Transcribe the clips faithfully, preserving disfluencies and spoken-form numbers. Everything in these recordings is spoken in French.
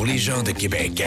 pour les gens de Québec.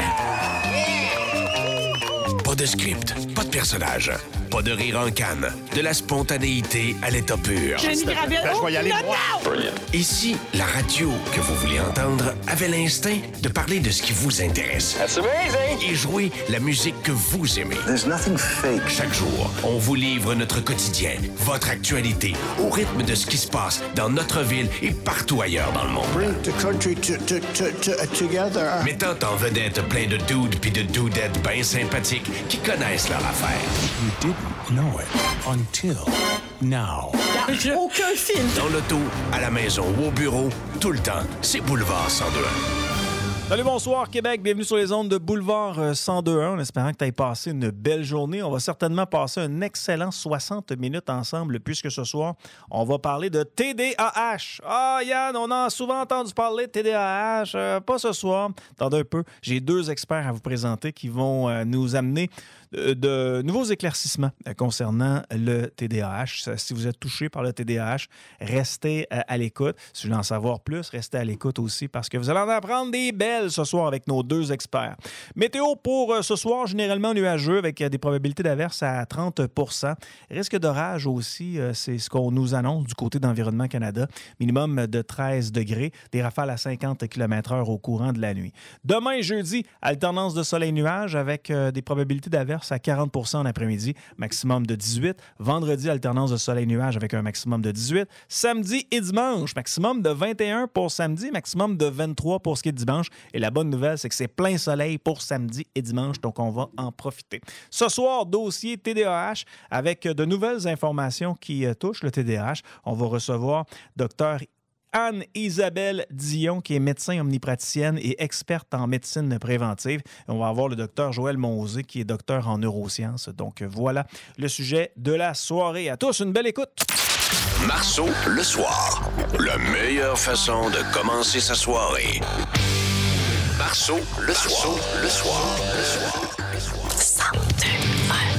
Pas de script, pas de personnage, pas de rire en canne, de la spontanéité à l'état pur. Jenny Gravel. Oh, je vais y aller non, droit. non! Ici, la radio que vous voulez entendre avait l'instinct de parler de ce qui vous intéresse. That's amazing. Et jouer la musique que vous aimez. There's nothing fake. Chaque jour, on vous livre notre quotidien, votre actualité, au rythme de ce qui se passe dans notre ville et partout ailleurs dans le monde. Bring the country to, to, to, to, together. Mettant en vedette plein de dudes pis de dudettes bien sympathiques qui connaissent leur affaire. You didn't know it until now. Il n'y a aucun film. Dans l'auto, à la maison ou au bureau, tout le temps, c'est Boulevard cent deux un. Salut, bonsoir Québec, bienvenue sur les ondes de Boulevard cent deux un, en espérant que tu aies passé une belle journée. On va certainement passer un excellent soixante minutes ensemble, puisque ce soir, on va parler de T D A H. Ah Yann, on a souvent entendu parler de T D A H, euh, pas ce soir. Attendez un peu, j'ai deux experts à vous présenter qui vont euh, nous amener de, de nouveaux éclaircissements euh, concernant le T D A H. Si vous êtes touché par le T D A H, restez euh, à l'écoute. Si vous voulez en savoir plus, restez à l'écoute aussi, parce que vous allez en apprendre des belles ce soir avec nos deux experts. Météo pour euh, ce soir, généralement nuageux avec euh, des probabilités d'averse à trente pour cent. Risque d'orage aussi, euh, c'est ce qu'on nous annonce du côté d'Environnement Canada. Minimum de treize degrés, des rafales à cinquante kilomètres heure au courant de la nuit. Demain, jeudi, alternance de soleil-nuage avec euh, des probabilités d'averse à quarante pour cent en après-midi, maximum de dix-huit. Vendredi, alternance de soleil-nuage avec un maximum de dix-huit. Samedi et dimanche, maximum de vingt et un pour samedi, maximum de vingt-trois pour ce qui est de dimanche. Et la bonne nouvelle, c'est que c'est plein soleil pour samedi et dimanche, donc on va en profiter. Ce soir, dossier T D A H avec de nouvelles informations qui euh, touchent le T D A H. On va recevoir Dr Anne-Isabelle Dion, qui est médecin omnipraticienne et experte en médecine préventive. Et on va avoir le docteur Joël Monzé, qui est docteur en neurosciences. Donc voilà le sujet de la soirée. À tous, une belle écoute! Marceau, le soir. La meilleure façon de commencer sa soirée. Marceau, le soir. Le soir. Le soir. Le soir. cent deux un.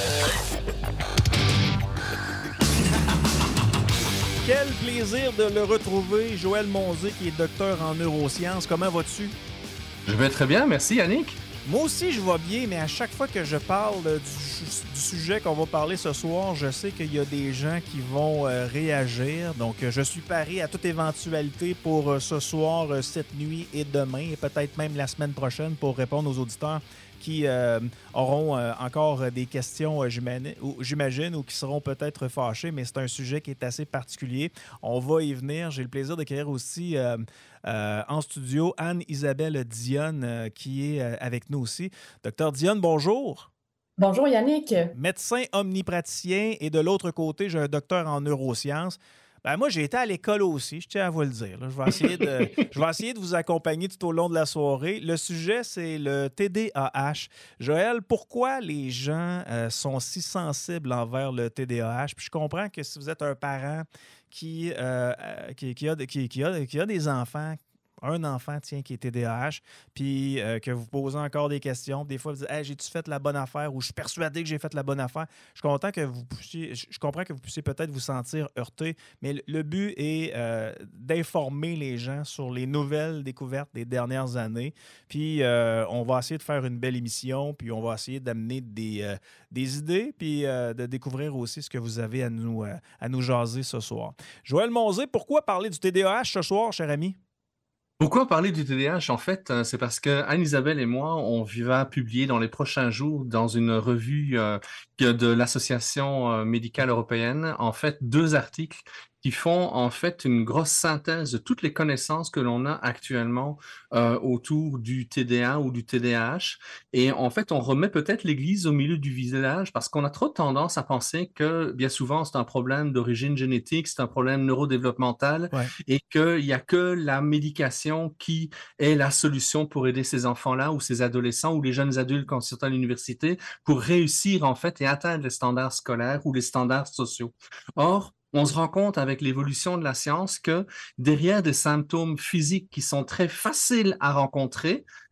Quel plaisir de le retrouver, Joël Monzé, qui est docteur en neurosciences. Comment vas-tu? Je vais très bien, merci Yannick. Moi aussi, je vais bien, mais à chaque fois que je parle du, du sujet qu'on va parler ce soir, je sais qu'il y a des gens qui vont euh, réagir. Donc, euh, je suis paré à toute éventualité pour euh, ce soir, euh, cette nuit et demain, et peut-être même la semaine prochaine pour répondre aux auditeurs qui euh, auront euh, encore des questions, euh, j'imagine, ou, j'imagine, ou qui seront peut-être fâchés, mais c'est un sujet qui est assez particulier. On va y venir. J'ai le plaisir d'accueillir aussi euh, euh, en studio Anne-Isabelle Dionne, euh, qui est euh, avec nous aussi. Docteur Dionne, bonjour. Bonjour Yannick. Médecin omnipraticien, et de l'autre côté, j'ai un docteur en neurosciences. Ben moi, j'ai été à l'école aussi, je tiens à vous le dire. Là. Je vais essayer de, je vais essayer de vous accompagner tout au long de la soirée. Le sujet, c'est le T D A H. Joël, pourquoi les gens euh, sont si sensibles envers le T D A H? Puis je comprends que si vous êtes un parent qui, euh, qui, qui, a, qui, qui, a, qui a des enfants, un enfant, tiens, qui est T D A H, puis euh, que vous posez encore des questions. Des fois, vous dites hey, « j'ai-tu fait la bonne affaire » ou « je suis persuadé que j'ai fait la bonne affaire ». Je suis content que vous puissiez, je comprends que vous puissiez peut-être vous sentir heurté, mais le, le but est euh, d'informer les gens sur les nouvelles découvertes des dernières années. Puis euh, on va essayer de faire une belle émission, puis on va essayer d'amener des, euh, des idées, puis euh, de découvrir aussi ce que vous avez à nous, euh, à nous jaser ce soir. Joël Monzé, pourquoi parler du T D A H ce soir, cher ami? Pourquoi parler du T D A H? En fait, c'est parce que Anne-Isabelle et moi, on va publier dans les prochains jours dans une revue euh, de l'Association euh, médicale européenne, en fait, deux articles qui font en fait une grosse synthèse de toutes les connaissances que l'on a actuellement euh, autour du T D A ou du T D A H. Et en fait, on remet peut-être l'église au milieu du village parce qu'on a trop tendance à penser que bien souvent, c'est un problème d'origine génétique, c'est un problème neurodéveloppemental Ouais. et qu'il n'y a que la médication qui est la solution pour aider ces enfants-là ou ces adolescents ou les jeunes adultes quand ils sont à l'université pour réussir en fait et atteindre les standards scolaires ou les standards sociaux. Or, on se rend compte avec l'évolution de la science que derrière des symptômes physiques qui sont très faciles à rencontrer,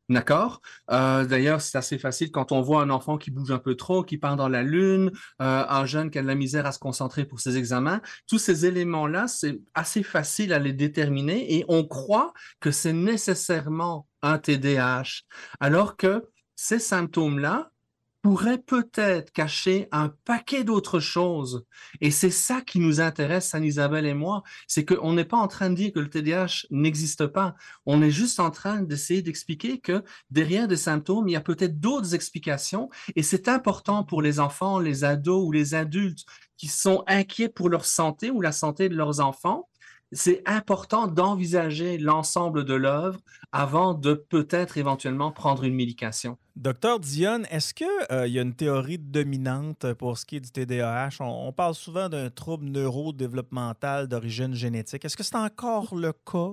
D'accord? Euh, d'ailleurs, c'est assez facile quand on voit un enfant qui bouge un peu trop, qui part dans la lune, euh, un jeune qui a de la misère à se concentrer pour ses examens. Tous ces éléments-là, c'est assez facile à les déterminer et on croit que c'est nécessairement un T D A H, alors que ces symptômes-là pourrait peut-être cacher un paquet d'autres choses. Et c'est ça qui nous intéresse, Anne-Isabelle et moi, c'est qu'on n'est pas en train de dire que le T D A H n'existe pas. On est juste en train d'essayer d'expliquer que derrière des symptômes, il y a peut-être d'autres explications. Et c'est important pour les enfants, les ados ou les adultes qui sont inquiets pour leur santé ou la santé de leurs enfants. C'est important d'envisager l'ensemble de l'œuvre avant de peut-être éventuellement prendre une médication. Docteur Dionne, est-ce qu'il euh, y a une théorie dominante pour ce qui est du T D A H? On, on parle souvent d'un trouble neurodéveloppemental d'origine génétique. Est-ce que c'est encore le cas?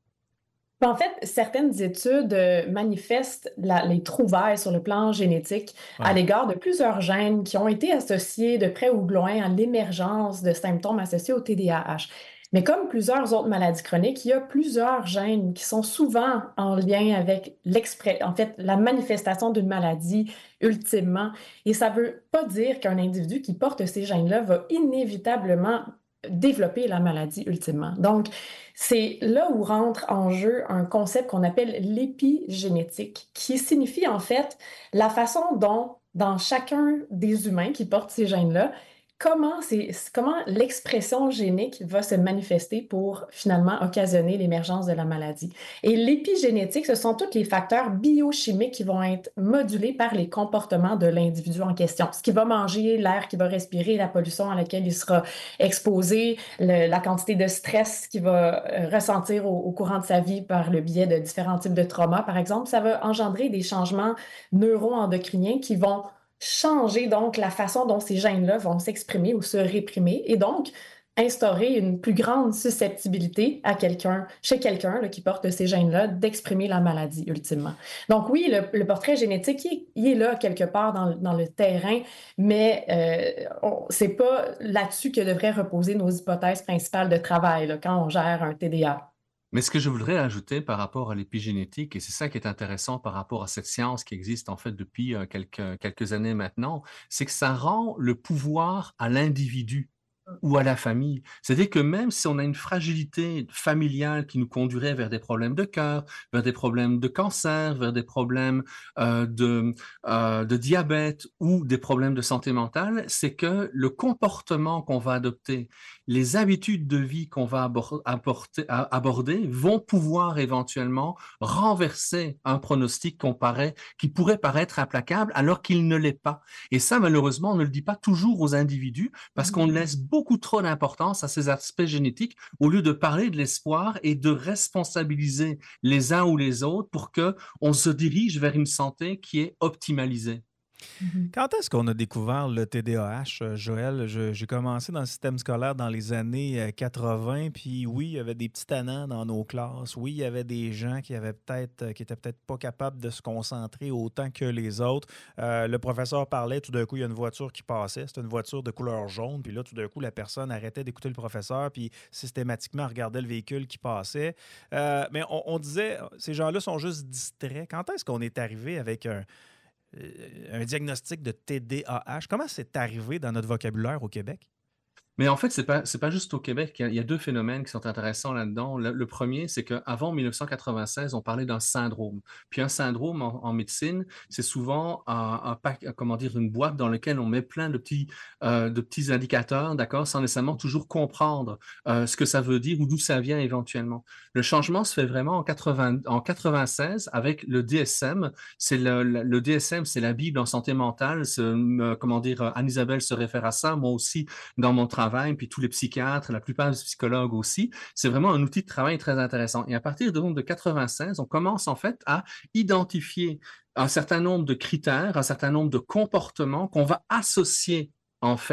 En fait, certaines études euh, manifestent la- les trouvailles sur le plan génétique à Ouais. l'égard de plusieurs gènes qui ont été associés de près ou de loin à l'émergence de symptômes associés au T D A H. Mais comme plusieurs autres maladies chroniques, il y a plusieurs gènes qui sont souvent en lien avec l'expré- en fait, la manifestation d'une maladie ultimement. Et ça ne veut pas dire qu'un individu qui porte ces gènes-là va inévitablement développer la maladie ultimement. Donc, c'est là où rentre en jeu un concept qu'on appelle l'épigénétique, qui signifie en fait la façon dont, dans chacun des humains qui portent ces gènes-là, comment, c'est, comment l'expression génique va se manifester pour finalement occasionner l'émergence de la maladie. Et l'épigénétique, ce sont tous les facteurs biochimiques qui vont être modulés par les comportements de l'individu en question. Ce qu'il va manger, l'air qu'il va respirer, la pollution à laquelle il sera exposé, le- la quantité de stress qu'il va euh, ressentir au, au courant de sa vie par le biais de différents types de traumas, par exemple, ça va engendrer des changements neuro-endocriniens qui vont changer donc la façon dont ces gènes-là vont s'exprimer ou se réprimer et donc instaurer une plus grande susceptibilité à quelqu'un, chez quelqu'un là, qui porte ces gènes-là d'exprimer la maladie ultimement. Donc oui, le, le portrait génétique, il, il est là quelque part dans, le- dans le terrain, mais euh, on- c'est pas là-dessus que devraient reposer nos hypothèses principales de travail là, quand on gère un T D A. Mais ce que je voudrais ajouter par rapport à l'épigénétique, et c'est ça qui est intéressant par rapport à cette science qui existe en fait depuis euh, quelques, quelques années maintenant, c'est que ça rend le pouvoir à l'individu ou à la famille. C'est-à-dire que même si on a une fragilité familiale qui nous conduirait vers des problèmes de cœur, vers des problèmes de cancer, vers des problèmes euh, de, euh, de diabète ou des problèmes de santé mentale, c'est que le comportement qu'on va adopter, les habitudes de vie qu'on va abor- apporter- a- aborder vont pouvoir éventuellement renverser un pronostic qu'on paraît, qui pourrait paraître implacable alors qu'il ne l'est pas. Et ça, malheureusement, on ne le dit pas toujours aux individus parce qu'on laisse beaucoup trop d'importance à ces aspects génétiques au lieu de parler de l'espoir et de responsabiliser les uns ou les autres pour que on se dirige vers une santé qui est optimalisée. Mhm. Quand est-ce qu'on a découvert le T D A H, euh, Joël? Je- j'ai commencé dans le système scolaire dans les années euh, quatre-vingts, puis oui, il y avait des petits tannants dans nos classes. Oui, il y avait des gens qui avaient peut-être, euh, qui étaient peut-être pas capables de se concentrer autant que les autres. Euh, le professeur parlait, tout d'un coup, il y a une voiture qui passait. C'était une voiture de couleur jaune, puis là, tout d'un coup, la personne arrêtait d'écouter le professeur, puis systématiquement regardait le véhicule qui passait. Euh, mais on, on disait, ces gens-là sont juste distraits. Quand est-ce qu'on est arrivé avec un euh, un diagnostic de T D A H? Comment c'est arrivé dans notre vocabulaire au Québec? Mais en fait, c'est pas, c'est pas juste au Québec. Il y, a, il y a deux phénomènes qui sont intéressants là-dedans. Le, le premier, c'est qu'avant mille neuf cent quatre-vingt-seize, on parlait d'un syndrome. Puis un syndrome en, en médecine, c'est souvent un, un pack, comment dire, une boîte dans laquelle on met plein de petits, euh, de petits indicateurs, d'accord, sans nécessairement toujours comprendre euh, ce que ça veut dire ou d'où ça vient éventuellement. Le changement se fait vraiment en, quatre-vingts, en quatre-vingt-seize avec le D S M. C'est le, le, le D S M, c'est la Bible en santé mentale. C'est, euh, comment dire, Anne-Isabelle se réfère à ça, moi aussi dans mon travail. Puis tous les psychiatres, la plupart des psychologues aussi. C'est vraiment un outil de travail très intéressant. Et à partir de, de quatre-vingt-seize, on commence en fait à identifier un certain nombre de critères, un certain nombre de comportements qu'on va associer en fait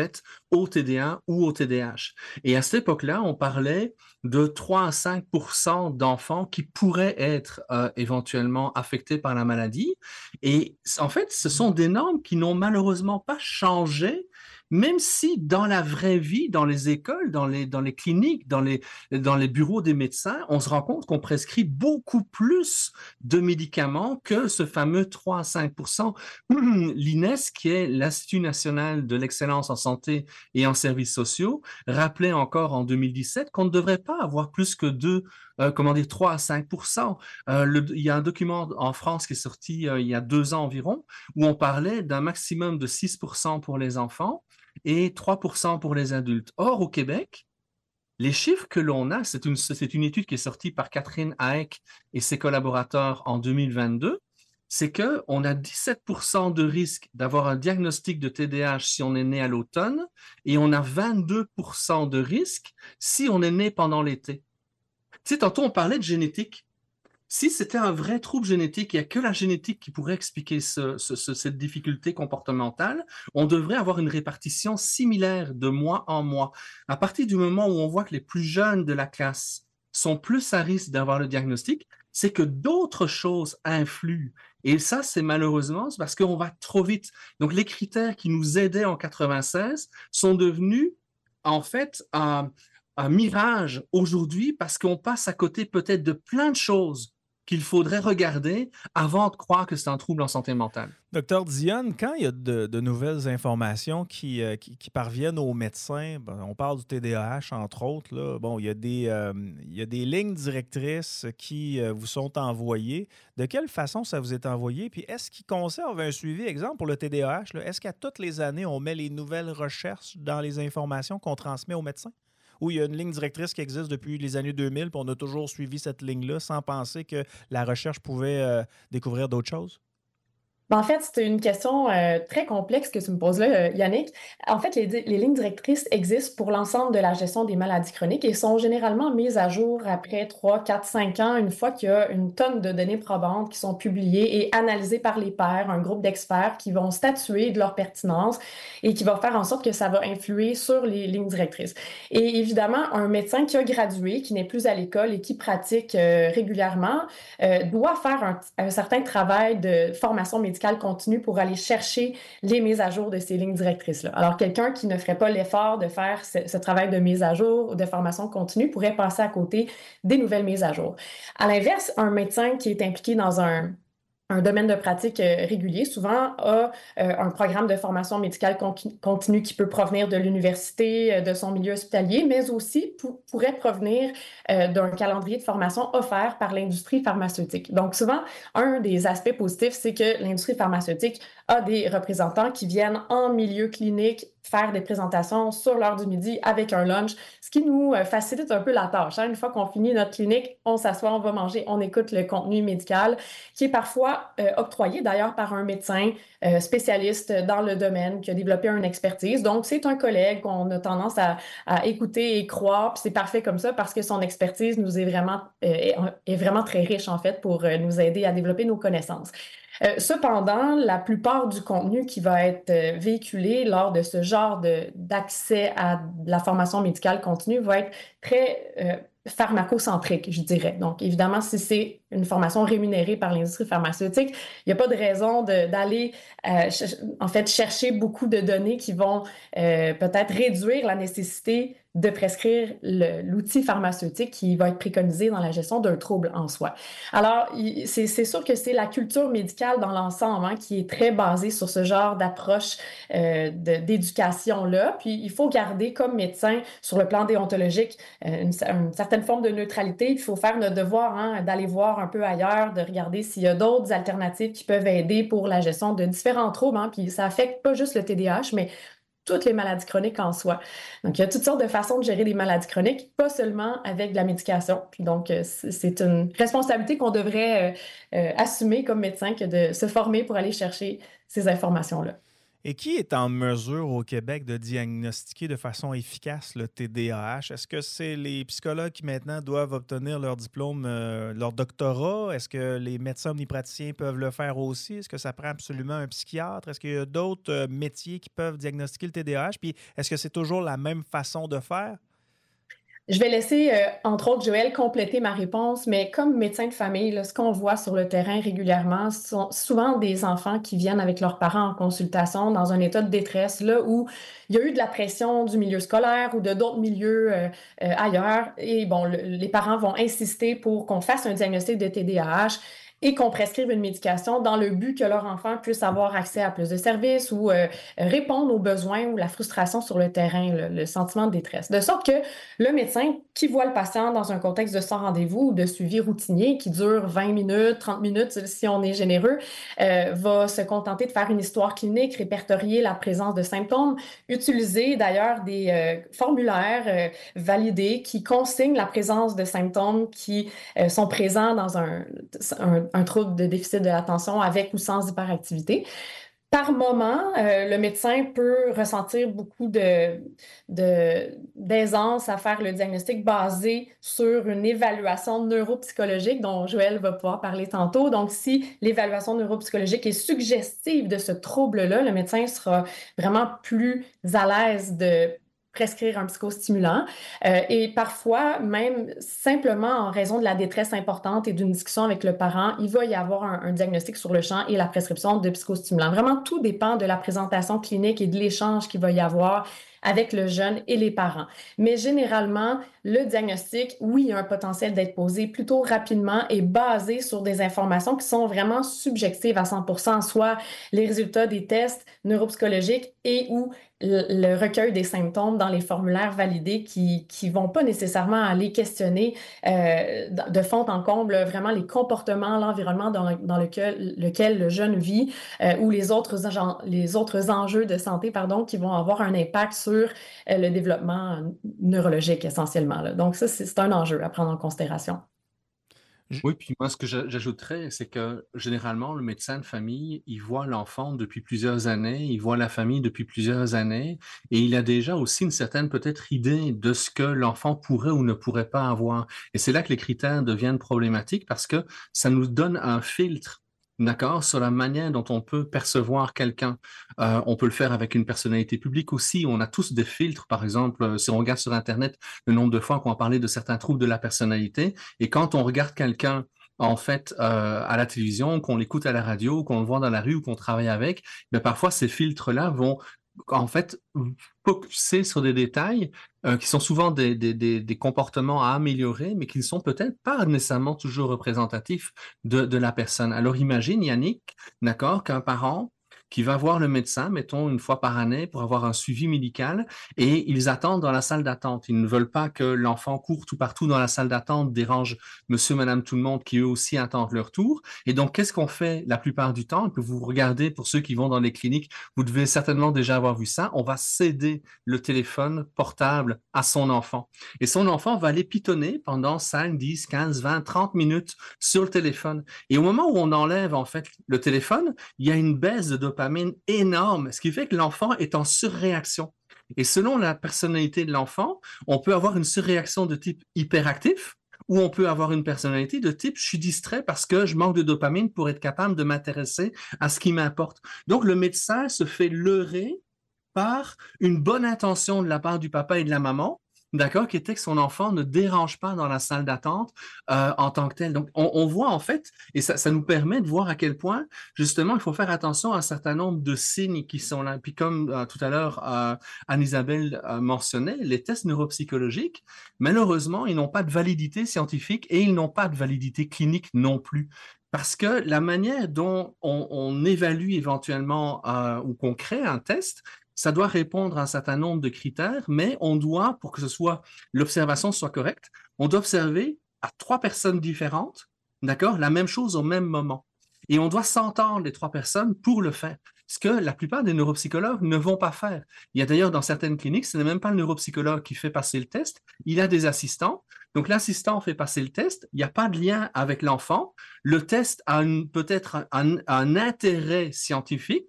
au T D A ou au T D A H. Et à cette époque-là, on parlait de trois à cinq pour cent d'enfants qui pourraient être euh, éventuellement affectés par la maladie. Et en fait, ce sont des normes qui n'ont malheureusement pas changé, même si dans la vraie vie, dans les écoles, dans les, dans les cliniques, dans les, dans les bureaux des médecins, on se rend compte qu'on prescrit beaucoup plus de médicaments que ce fameux trois à cinq pour cent. L'I N E S, qui est l'Institut national de l'excellence en santé et en services sociaux, rappelait encore en deux mille dix-sept qu'on ne devrait pas avoir plus que deux, euh, comment dire, trois à cinq pour cent. Euh, le, il y a un document en France qui est sorti euh, il y a deux ans environ, où on parlait d'un maximum de six pour cent pour les enfants et trois pour cent pour les adultes. Or, au Québec, les chiffres que l'on a, c'est une, c'est une étude qui est sortie par Catherine Haeck et ses collaborateurs en deux mille vingt-deux, c'est qu'on a dix-sept pour cent de risque d'avoir un diagnostic de T D A H si on est né à l'automne et on a vingt-deux pour cent de risque si on est né pendant l'été. Tu sais, tantôt, on parlait de génétique. Si c'était un vrai trouble génétique, il n'y a que la génétique qui pourrait expliquer ce, ce, ce, cette difficulté comportementale, on devrait avoir une répartition similaire de mois en mois. À partir du moment où on voit que les plus jeunes de la classe sont plus à risque d'avoir le diagnostic, c'est que d'autres choses influent. Et ça, c'est malheureusement c'est parce qu'on va trop vite. Donc, les critères qui nous aidaient en quatre-vingt-seize sont devenus, en fait, un, un mirage aujourd'hui parce qu'on passe à côté peut-être de plein de choses qu'il faudrait regarder avant de croire que c'est un trouble en santé mentale. Docteur Dionne, quand il y a de, de nouvelles informations qui, euh, qui, qui parviennent aux médecins, ben, on parle du T D A H, entre autres, là, bon, il y a des, euh, il y a des lignes directrices qui euh, vous sont envoyées. De quelle façon ça vous est envoyé? Puis est-ce qu'ils conservent un suivi, exemple, pour le T D A H? Là, est-ce qu'à toutes les années, on met les nouvelles recherches dans les informations qu'on transmet aux médecins? Ou il y a une ligne directrice qui existe depuis les années deux mille, puis on a toujours suivi cette ligne-là sans penser que la recherche pouvait euh, découvrir d'autres choses? Ben, en fait, c'est une question euh, très complexe que tu me poses là, euh, Yannick. En fait, les, les lignes directrices existent pour l'ensemble de la gestion des maladies chroniques et sont généralement mises à jour après trois, quatre, cinq ans, une fois qu'il y a une tonne de données probantes qui sont publiées et analysées par les pairs, un groupe d'experts qui vont statuer de leur pertinence et qui va faire en sorte que ça va influer sur les lignes directrices. Et évidemment, un médecin qui a gradué, qui n'est plus à l'école et qui pratique euh, régulièrement, euh, doit faire un, un certain travail de formation médicale continue pour aller chercher les mises à jour de ces lignes directrices-là. Alors, quelqu'un qui ne ferait pas l'effort de faire ce, ce travail de mise à jour ou de formation continue pourrait passer à côté des nouvelles mises à jour. À l'inverse, un médecin qui est impliqué dans un un domaine de pratique euh, régulier, souvent a euh, un programme de formation médicale con- continue qui peut provenir de l'université, euh, de son milieu hospitalier, mais aussi pour, pourrait provenir euh, d'un calendrier de formation offert par l'industrie pharmaceutique. Donc souvent, un des aspects positifs, c'est que l'industrie pharmaceutique a des représentants qui viennent en milieu clinique faire des présentations sur l'heure du midi avec un lunch, ce qui nous euh, facilite un peu la tâche. Hein? Une fois qu'on finit notre clinique, on s'assoit, on va manger, on écoute le contenu médical qui est parfois Euh, octroyé d'ailleurs par un médecin euh, spécialiste dans le domaine qui a développé une expertise. Donc, c'est un collègue qu'on a tendance à, à écouter et croire, puis c'est parfait comme ça parce que son expertise nous est vraiment, euh, est, est vraiment très riche en fait pour euh, nous aider à développer nos connaissances. Euh, cependant, la plupart du contenu qui va être euh, véhiculé lors de ce genre de, d'accès à la formation médicale continue va être très euh, pharmacocentrique, je dirais. Donc, évidemment, si c'est une formation rémunérée par l'industrie pharmaceutique, il n'y a pas de raison de, d'aller, euh, ch- en fait, chercher beaucoup de données qui vont euh, peut-être réduire la nécessité de prescrire le, l'outil pharmaceutique qui va être préconisé dans la gestion d'un trouble en soi. Alors, il, c'est, c'est sûr que c'est la culture médicale dans l'ensemble hein, qui est très basée sur ce genre d'approche euh, de, d'éducation-là. Puis, il faut garder comme médecin, sur le plan déontologique, euh, une, une certaine forme de neutralité. Il faut faire notre devoir hein, d'aller voir un peu ailleurs, de regarder s'il y a d'autres alternatives qui peuvent aider pour la gestion de différents troubles. Hein, puis, ça affecte pas juste le T D A H, mais toutes les maladies chroniques en soi. Donc, il y a toutes sortes de façons de gérer les maladies chroniques, pas seulement avec de la médication. Puis donc, c'est une responsabilité qu'on devrait euh, euh, assumer comme médecin que de se former pour aller chercher ces informations-là. Et qui est en mesure au Québec de diagnostiquer de façon efficace le T D A H? Est-ce que c'est les psychologues qui maintenant doivent obtenir leur diplôme, euh, leur doctorat? Est-ce que les médecins omnipraticiens peuvent le faire aussi? Est-ce que ça prend absolument un psychiatre? Est-ce qu'il y a d'autres euh, métiers qui peuvent diagnostiquer le T D A H? Puis est-ce que c'est toujours la même façon de faire? Je vais laisser, euh, entre autres, Joël compléter ma réponse, mais comme médecin de famille, là, ce qu'on voit sur le terrain régulièrement, ce sont souvent des enfants qui viennent avec leurs parents en consultation dans un état de détresse, là où il y a eu de la pression du milieu scolaire ou de d'autres milieux euh, euh, ailleurs. Et bon, le- les parents vont insister pour qu'on fasse un diagnostic de T D A H et qu'on prescrive une médication dans le but que leur enfant puisse avoir accès à plus de services ou euh, répondre aux besoins ou la frustration sur le terrain, le, le sentiment de détresse. De sorte que le médecin qui voit le patient dans un contexte de sans rendez-vous ou de suivi routinier qui dure vingt minutes, trente minutes si on est généreux, euh, va se contenter de faire une histoire clinique, répertorier la présence de symptômes, utiliser d'ailleurs des euh, formulaires euh, validés qui consignent la présence de symptômes qui euh, sont présents dans un, un, un trouble de déficit de l'attention avec ou sans hyperactivité. Par moment, euh, le médecin peut ressentir beaucoup de, de, d'aisance à faire le diagnostic basé sur une évaluation neuropsychologique dont Joël va pouvoir parler tantôt. Donc, si l'évaluation neuropsychologique est suggestive de ce trouble-là, le médecin sera vraiment plus à l'aise de prescrire un psychostimulant. Euh, et parfois, même simplement en raison de la détresse importante et d'une discussion avec le parent, il va y avoir un, un diagnostic sur le champ et la prescription de psychostimulants. Vraiment, tout dépend de la présentation clinique et de l'échange qu'il va y avoir avec le jeune et les parents. Mais généralement, le diagnostic, oui, a un potentiel d'être posé plutôt rapidement et basé sur des informations qui sont vraiment subjectives à cent pour cent, soit les résultats des tests neuropsychologiques et ou le, le recueil des symptômes dans les formulaires validés qui ne vont pas nécessairement aller questionner euh, de fond en comble vraiment les comportements, l'environnement dans, dans lequel, lequel le jeune vit euh, ou les autres, les autres enjeux de santé pardon, qui vont avoir un impact sur euh, le développement neurologique essentiellement. Là. Donc ça, c'est un enjeu à prendre en considération. Oui, puis moi, ce que j'ajouterais, c'est que généralement, le médecin de famille, il voit l'enfant depuis plusieurs années, il voit la famille depuis plusieurs années, et il a déjà aussi une certaine peut-être idée de ce que l'enfant pourrait ou ne pourrait pas avoir. Et c'est là que les critères deviennent problématiques parce que ça nous donne un filtre. D'accord, sur la manière dont on peut percevoir quelqu'un. Euh, on peut le faire avec une personnalité publique aussi. On a tous des filtres, par exemple, si on regarde sur Internet le nombre de fois qu'on a parlé de certains troubles de la personnalité. Et quand on regarde quelqu'un, en fait, euh, à la télévision, qu'on l'écoute à la radio, qu'on le voit dans la rue ou qu'on travaille avec, ben parfois ces filtres-là vont en fait focuser sur des détails euh, qui sont souvent des, des, des, des comportements à améliorer, mais qui ne sont peut-être pas nécessairement toujours représentatifs de, de la personne. Alors imagine, Yannick, d'accord, qu'un parent qui va voir le médecin, mettons une fois par année, pour avoir un suivi médical, et ils attendent dans la salle d'attente. Ils ne veulent pas que l'enfant court tout partout dans la salle d'attente, dérange monsieur, madame, tout le monde qui eux aussi attendent leur tour. Et donc, qu'est-ce qu'on fait la plupart du temps? Que vous regardez, pour ceux qui vont dans les cliniques, vous devez certainement déjà avoir vu ça, on va céder le téléphone portable à son enfant. Et son enfant va aller pitonner pendant cinq, dix, quinze, vingt, trente minutes sur le téléphone. Et au moment où on enlève en fait le téléphone, il y a une baisse de dopamine énorme, ce qui fait que l'enfant est en surréaction. Et selon la personnalité de l'enfant, on peut avoir une surréaction de type hyperactif ou on peut avoir une personnalité de type « je suis distrait parce que je manque de dopamine pour être capable de m'intéresser à ce qui m'importe ». Donc, le médecin se fait leurrer par une bonne intention de la part du papa et de la maman, d'accord, qui était que son enfant ne dérange pas dans la salle d'attente euh, en tant que tel. Donc, on, on voit en fait, et ça, ça nous permet de voir à quel point, justement, il faut faire attention à un certain nombre de signes qui sont là. Puis comme euh, tout à l'heure, euh, Anne-Isabelle euh, mentionnait, les tests neuropsychologiques, malheureusement, ils n'ont pas de validité scientifique et ils n'ont pas de validité clinique non plus. Parce que la manière dont on, on évalue éventuellement euh, ou qu'on crée un test, ça doit répondre à un certain nombre de critères, mais on doit, pour que ce soit l'observation soit correcte, on doit observer à trois personnes différentes, d'accord, la même chose au même moment. Et on doit s'entendre les trois personnes pour le faire, ce que la plupart des neuropsychologues ne vont pas faire. Il y a d'ailleurs dans certaines cliniques, ce n'est même pas le neuropsychologue qui fait passer le test, il a des assistants. Donc l'assistant fait passer le test, il n'y a pas de lien avec l'enfant. Le test a peut-être un, un intérêt scientifique,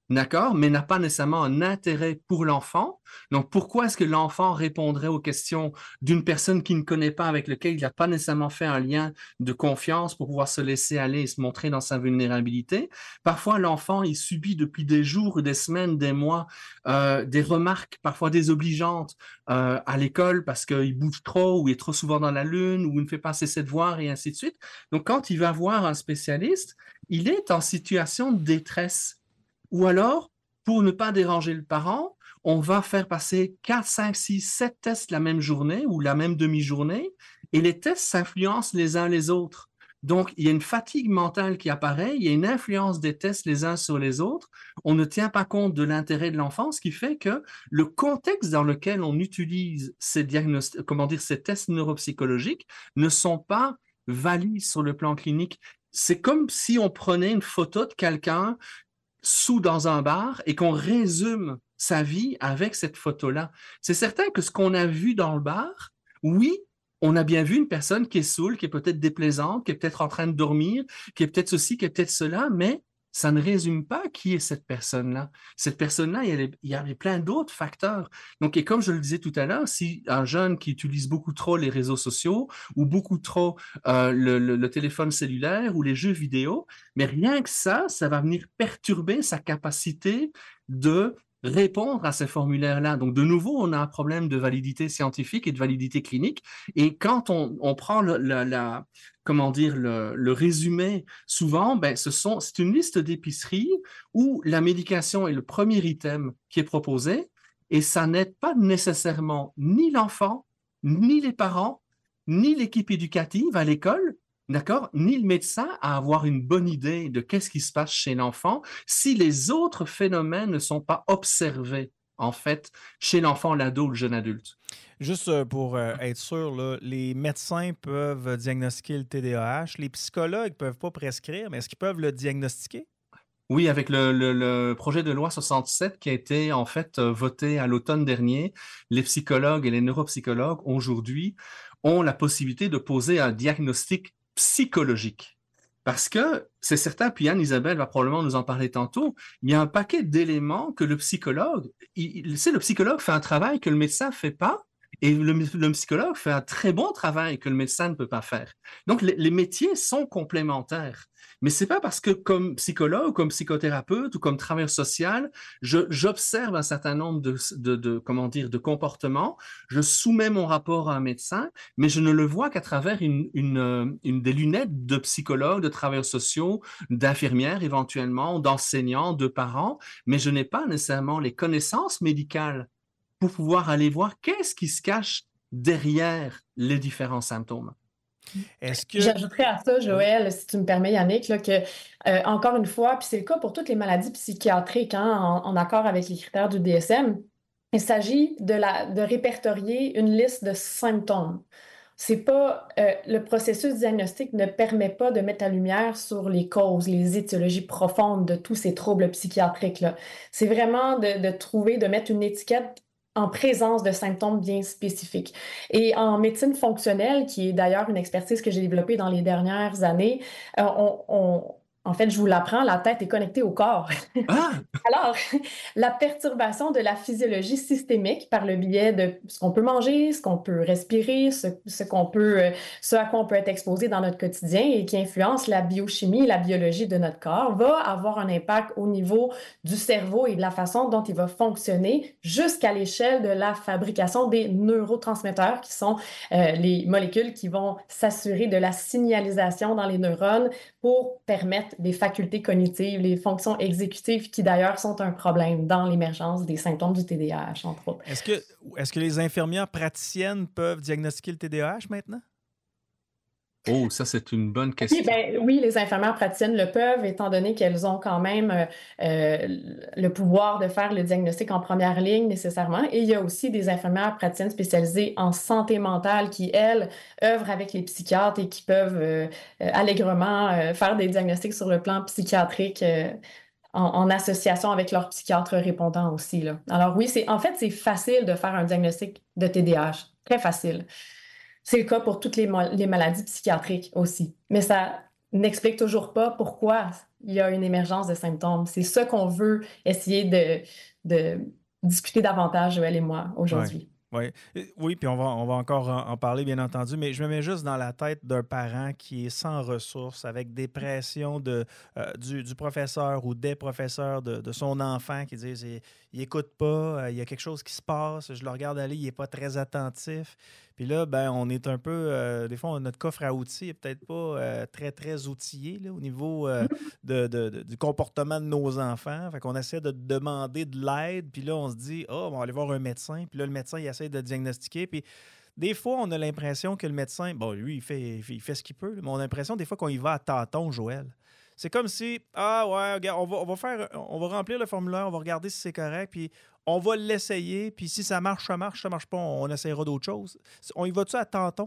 d'accord, mais n'a pas nécessairement un intérêt pour l'enfant. Donc, pourquoi est-ce que l'enfant répondrait aux questions d'une personne qu'il ne connaît pas, avec laquelle il n'a pas nécessairement fait un lien de confiance pour pouvoir se laisser aller et se montrer dans sa vulnérabilité? Parfois, l'enfant, il subit depuis des jours, des semaines, des mois, euh, des remarques parfois désobligeantes euh, à l'école parce qu'il bouge trop ou il est trop souvent dans la lune ou il ne fait pas assez ses devoirs et ainsi de suite. Donc, quand il va voir un spécialiste, il est en situation de détresse. Ou alors, pour ne pas déranger le parent, on va faire passer quatre, cinq, six, sept tests la même journée ou la même demi-journée, et les tests s'influencent les uns les autres. Donc, il y a une fatigue mentale qui apparaît, il y a une influence des tests les uns sur les autres. On ne tient pas compte de l'intérêt de l'enfant, ce qui fait que le contexte dans lequel on utilise ces diagnostics, comment dire, ces tests neuropsychologiques ne sont pas valides sur le plan clinique. C'est comme si on prenait une photo de quelqu'un sous dans un bar et qu'on résume sa vie avec cette photo-là. C'est certain que ce qu'on a vu dans le bar, oui, on a bien vu une personne qui est saoule, qui est peut-être déplaisante, qui est peut-être en train de dormir, qui est peut-être ceci, qui est peut-être cela, mais ça ne résume pas qui est cette personne-là. Cette personne-là, il y a, il y a plein d'autres facteurs. Donc, et comme je le disais tout à l'heure, si un jeune qui utilise beaucoup trop les réseaux sociaux ou beaucoup trop euh, le, le, le téléphone cellulaire ou les jeux vidéo, mais rien que ça, ça va venir perturber sa capacité de répondre à ces formulaires-là. Donc, de nouveau, on a un problème de validité scientifique et de validité clinique. Et quand on, on prend le, la, la, comment dire, le, le résumé, souvent, ben, ce sont, c'est une liste d'épicerie où la médication est le premier item qui est proposé, et ça n'aide pas nécessairement ni l'enfant, ni les parents, ni l'équipe éducative à l'école, d'accord, ni le médecin à avoir une bonne idée de qu'est-ce qui se passe chez l'enfant si les autres phénomènes ne sont pas observés, en fait, chez l'enfant, l'ado ou le jeune adulte. Juste pour euh, être sûr, là, les médecins peuvent diagnostiquer le T D A H, les psychologues ne peuvent pas prescrire, mais est-ce qu'ils peuvent le diagnostiquer? Oui, avec le, le, le projet de loi soixante-sept qui a été en fait voté à l'automne dernier, les psychologues et les neuropsychologues aujourd'hui ont la possibilité de poser un diagnostic psychologique. Parce que c'est certain, puis Anne-Isabelle va probablement nous en parler tantôt, il y a un paquet d'éléments que le psychologue, il, il, c'est le psychologue fait un travail que le médecin ne fait pas, et le, le psychologue fait un très bon travail que le médecin ne peut pas faire. Donc, les, les métiers sont complémentaires. Mais c'est pas parce que comme psychologue, comme psychothérapeute ou comme travailleur social, je, j'observe un certain nombre de, de, de, comment dire, de comportements, je soumets mon rapport à un médecin, mais je ne le vois qu'à travers une, une, une, des lunettes de psychologue, de travailleurs sociaux, d'infirmières éventuellement, d'enseignants, de parents, mais je n'ai pas nécessairement les connaissances médicales pour pouvoir aller voir qu'est-ce qui se cache derrière les différents symptômes. Est-ce que... J'ajouterais à ça, Joël, si tu me permets, Yannick, là, que, euh, encore une fois, puis c'est le cas pour toutes les maladies psychiatriques, hein, en, en accord avec les critères du D S M, il s'agit de, la, de répertorier une liste de symptômes. C'est pas, euh, le processus diagnostique ne permet pas de mettre la lumière sur les causes, les étiologies profondes de tous ces troubles psychiatriques-là. C'est vraiment de, de trouver, de mettre une étiquette en présence de symptômes bien spécifiques. Et en médecine fonctionnelle, qui est d'ailleurs une expertise que j'ai développée dans les dernières années, euh, on, on, en fait, je vous l'apprends, la tête est connectée au corps. Ah! Alors, la perturbation de la physiologie systémique par le biais de ce qu'on peut manger, ce qu'on peut respirer, ce, ce, qu'on peut, ce à quoi on peut être exposé dans notre quotidien et qui influence la biochimie, la biologie de notre corps, va avoir un impact au niveau du cerveau et de la façon dont il va fonctionner jusqu'à l'échelle de la fabrication des neurotransmetteurs, qui sont euh, les molécules qui vont s'assurer de la signalisation dans les neurones pour permettre des facultés cognitives, les fonctions exécutives qui d'ailleurs sont un problème dans l'émergence des symptômes du T D A H, entre autres. Est-ce que, est-ce que les infirmières praticiennes peuvent diagnostiquer le T D A H maintenant? Oh, ça, c'est une bonne question. Oui, ben, oui, les infirmières praticiennes le peuvent, étant donné qu'elles ont quand même euh, le pouvoir de faire le diagnostic en première ligne nécessairement. Et il y a aussi des infirmières praticiennes spécialisées en santé mentale qui, elles, œuvrent avec les psychiatres et qui peuvent euh, allègrement euh, faire des diagnostics sur le plan psychiatrique euh, en, en association avec leurs psychiatres répondants aussi, là. Alors oui, c'est, en fait, c'est facile de faire un diagnostic de T D A H. Très facile. C'est le cas pour toutes les, les maladies psychiatriques aussi. Mais ça n'explique toujours pas pourquoi il y a une émergence de symptômes. C'est ça qu'on veut essayer de, de discuter davantage, Joël et moi, aujourd'hui. Oui, oui, puis on va, on va encore en, en parler, bien entendu, mais je me mets juste dans la tête d'un parent qui est sans ressources, avec des pressions de, euh, du, du professeur ou des professeurs de, de son enfant qui disent il n'écoute pas, euh, il y a quelque chose qui se passe, je le regarde aller, il n'est pas très attentif. Puis là, ben, on est un peu, euh, des fois, notre coffre à outils n'est peut-être pas euh, très, très outillé là, au niveau euh, de, de, de, du comportement de nos enfants. Fait qu'on essaie de demander de l'aide, puis là, on se dit, oh, on va aller voir un médecin. Puis là, le médecin, il essaie de diagnostiquer. Puis des fois, on a l'impression que le médecin, bon, lui, il fait, il fait ce qu'il peut, mais on a l'impression des fois qu'on y va à tâtons, Joël. C'est comme si, ah ouais, regarde, on va, on va faire, on va remplir le formulaire, on va regarder si c'est correct, puis on va l'essayer, puis si ça marche, ça marche, ça marche pas, on essaiera d'autres choses. On y va-tu à tâtons?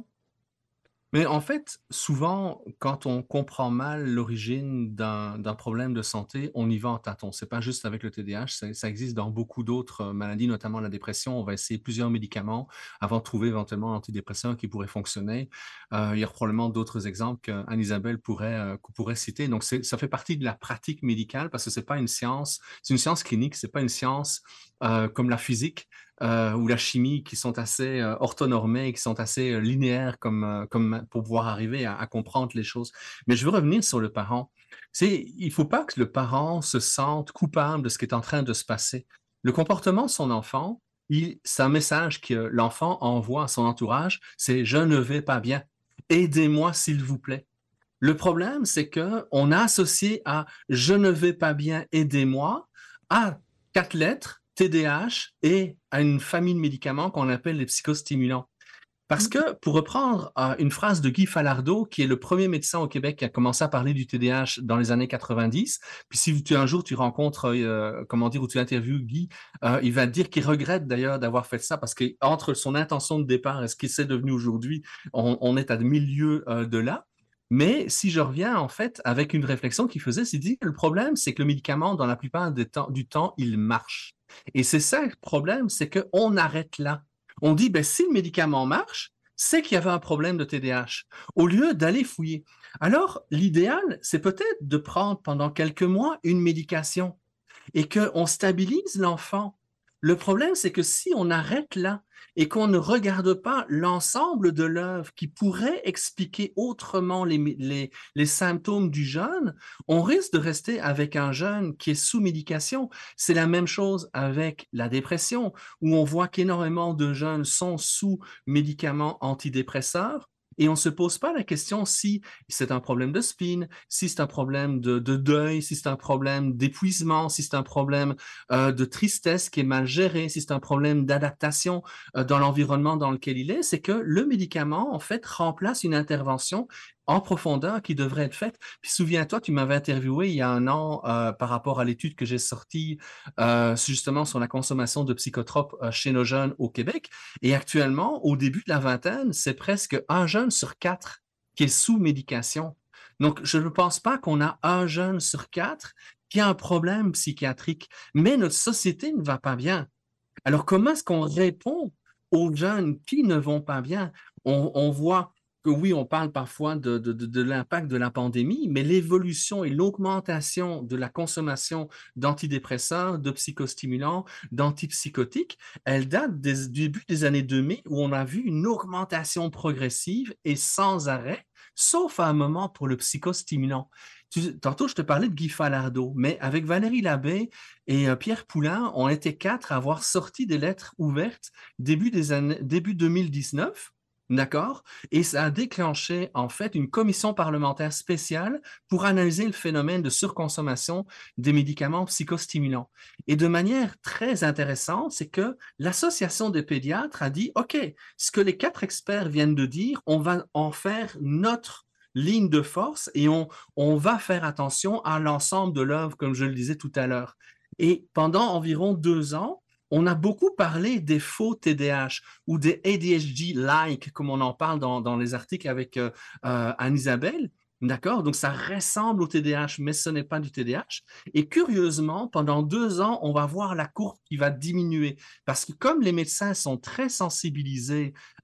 Mais en fait, souvent, quand on comprend mal l'origine d'un d'un problème de santé, on y va en tâtons. C'est pas juste avec le T D A H, ça, ça existe dans beaucoup d'autres euh, maladies, notamment la dépression. On va essayer plusieurs médicaments avant de trouver éventuellement un antidépresseur qui pourrait fonctionner. Euh, il y a probablement d'autres exemples qu'Anne-Isabelle pourrait, euh, pourrait citer. Donc, c'est- ça fait partie de la pratique médicale parce que c'est pas une science, c'est une science clinique, c'est pas une science euh, comme la physique euh, ou la chimie qui sont assez euh, orthonormées, qui sont assez euh, linéaires comme, euh, comme pour pouvoir arriver à, à comprendre les choses. Mais je veux revenir sur le parent. C'est, il faut pas que le parent se sente coupable de ce qui est en train de se passer. Le comportement de son enfant, il, c'est un message que l'enfant envoie à son entourage, c'est « je ne vais pas bien, aidez-moi s'il vous plaît ». Le problème, c'est que on a associé à « je ne vais pas bien, aidez-moi » à quatre lettres, T D A H, et à une famille de médicaments qu'on appelle les psychostimulants. Parce que, pour reprendre euh, une phrase de Guy Falardeau, qui est le premier médecin au Québec qui a commencé à parler du T D A H dans les années quatre-vingt-dix, puis si tu, un jour tu rencontres, euh, comment dire, ou tu interviews Guy, euh, il va te dire qu'il regrette d'ailleurs d'avoir fait ça, parce qu'entre son intention de départ et ce qu'il s'est devenu aujourd'hui, on, on est à mille lieues euh, de là. Mais si je reviens en fait avec une réflexion qu'il faisait, c'est dit que le problème, c'est que le médicament, dans la plupart des temps, du temps, il marche. Et c'est ça le problème, c'est qu'on arrête là. On dit, ben, si le médicament marche, c'est qu'il y avait un problème de T D A H, au lieu d'aller fouiller. Alors, l'idéal, c'est peut-être de prendre pendant quelques mois une médication et qu'on stabilise l'enfant. Le problème, c'est que si on arrête là et qu'on ne regarde pas l'ensemble de l'œuvre qui pourrait expliquer autrement les, les, les symptômes du jeune, on risque de rester avec un jeune qui est sous médication. C'est la même chose avec la dépression, où on voit qu'énormément de jeunes sont sous médicaments antidépresseurs. Et on ne se pose pas la question si c'est un problème de spleen, si c'est un problème de, de deuil, si c'est un problème d'épuisement, si c'est un problème euh, de tristesse qui est mal géré, si c'est un problème d'adaptation euh, dans l'environnement dans lequel il est. C'est que le médicament, en fait, remplace une intervention en profondeur qui devrait être faite. Puis souviens-toi, tu m'avais interviewé il y a un an euh, par rapport à l'étude que j'ai sortie euh, justement sur la consommation de psychotropes euh, chez nos jeunes au Québec. Et actuellement, au début de la vingtaine, c'est presque un jeune sur quatre qui est sous médication. Donc, je ne pense pas qu'on a un jeune sur quatre qui a un problème psychiatrique, mais notre société ne va pas bien. Alors, comment est-ce qu'on répond aux jeunes qui ne vont pas bien? On, on voit que oui, on parle parfois de, de, de, de l'impact de la pandémie, mais l'évolution et l'augmentation de la consommation d'antidépresseurs, de psychostimulants, d'antipsychotiques, elle date des, du début des années deux mille où on a vu une augmentation progressive et sans arrêt, sauf à un moment pour le psychostimulant. Tu, tantôt, je te parlais de Guy Falardeau, mais avec Valérie Labbé et euh, Pierre Poulain, on était quatre à avoir sorti des lettres ouvertes début, des années, début deux mille dix-neuf. D'accord? Et ça a déclenché, en fait, une commission parlementaire spéciale pour analyser le phénomène de surconsommation des médicaments psychostimulants. Et de manière très intéressante, c'est que l'Association des pédiatres a dit, OK, ce que les quatre experts viennent de dire, on va en faire notre ligne de force et on, on va faire attention à l'ensemble de l'œuvre, comme je le disais tout à l'heure. Et pendant environ deux ans, on a beaucoup parlé des faux T D A H ou des A D H D-like, comme on en parle dans, dans les articles avec euh, euh, Anne-Isabelle. D'accord? Donc, ça ressemble au T D A H, mais ce n'est pas du T D A H. Et curieusement, pendant deux ans, on va voir la courbe qui va diminuer. Parce que comme les médecins sont très sensibilisés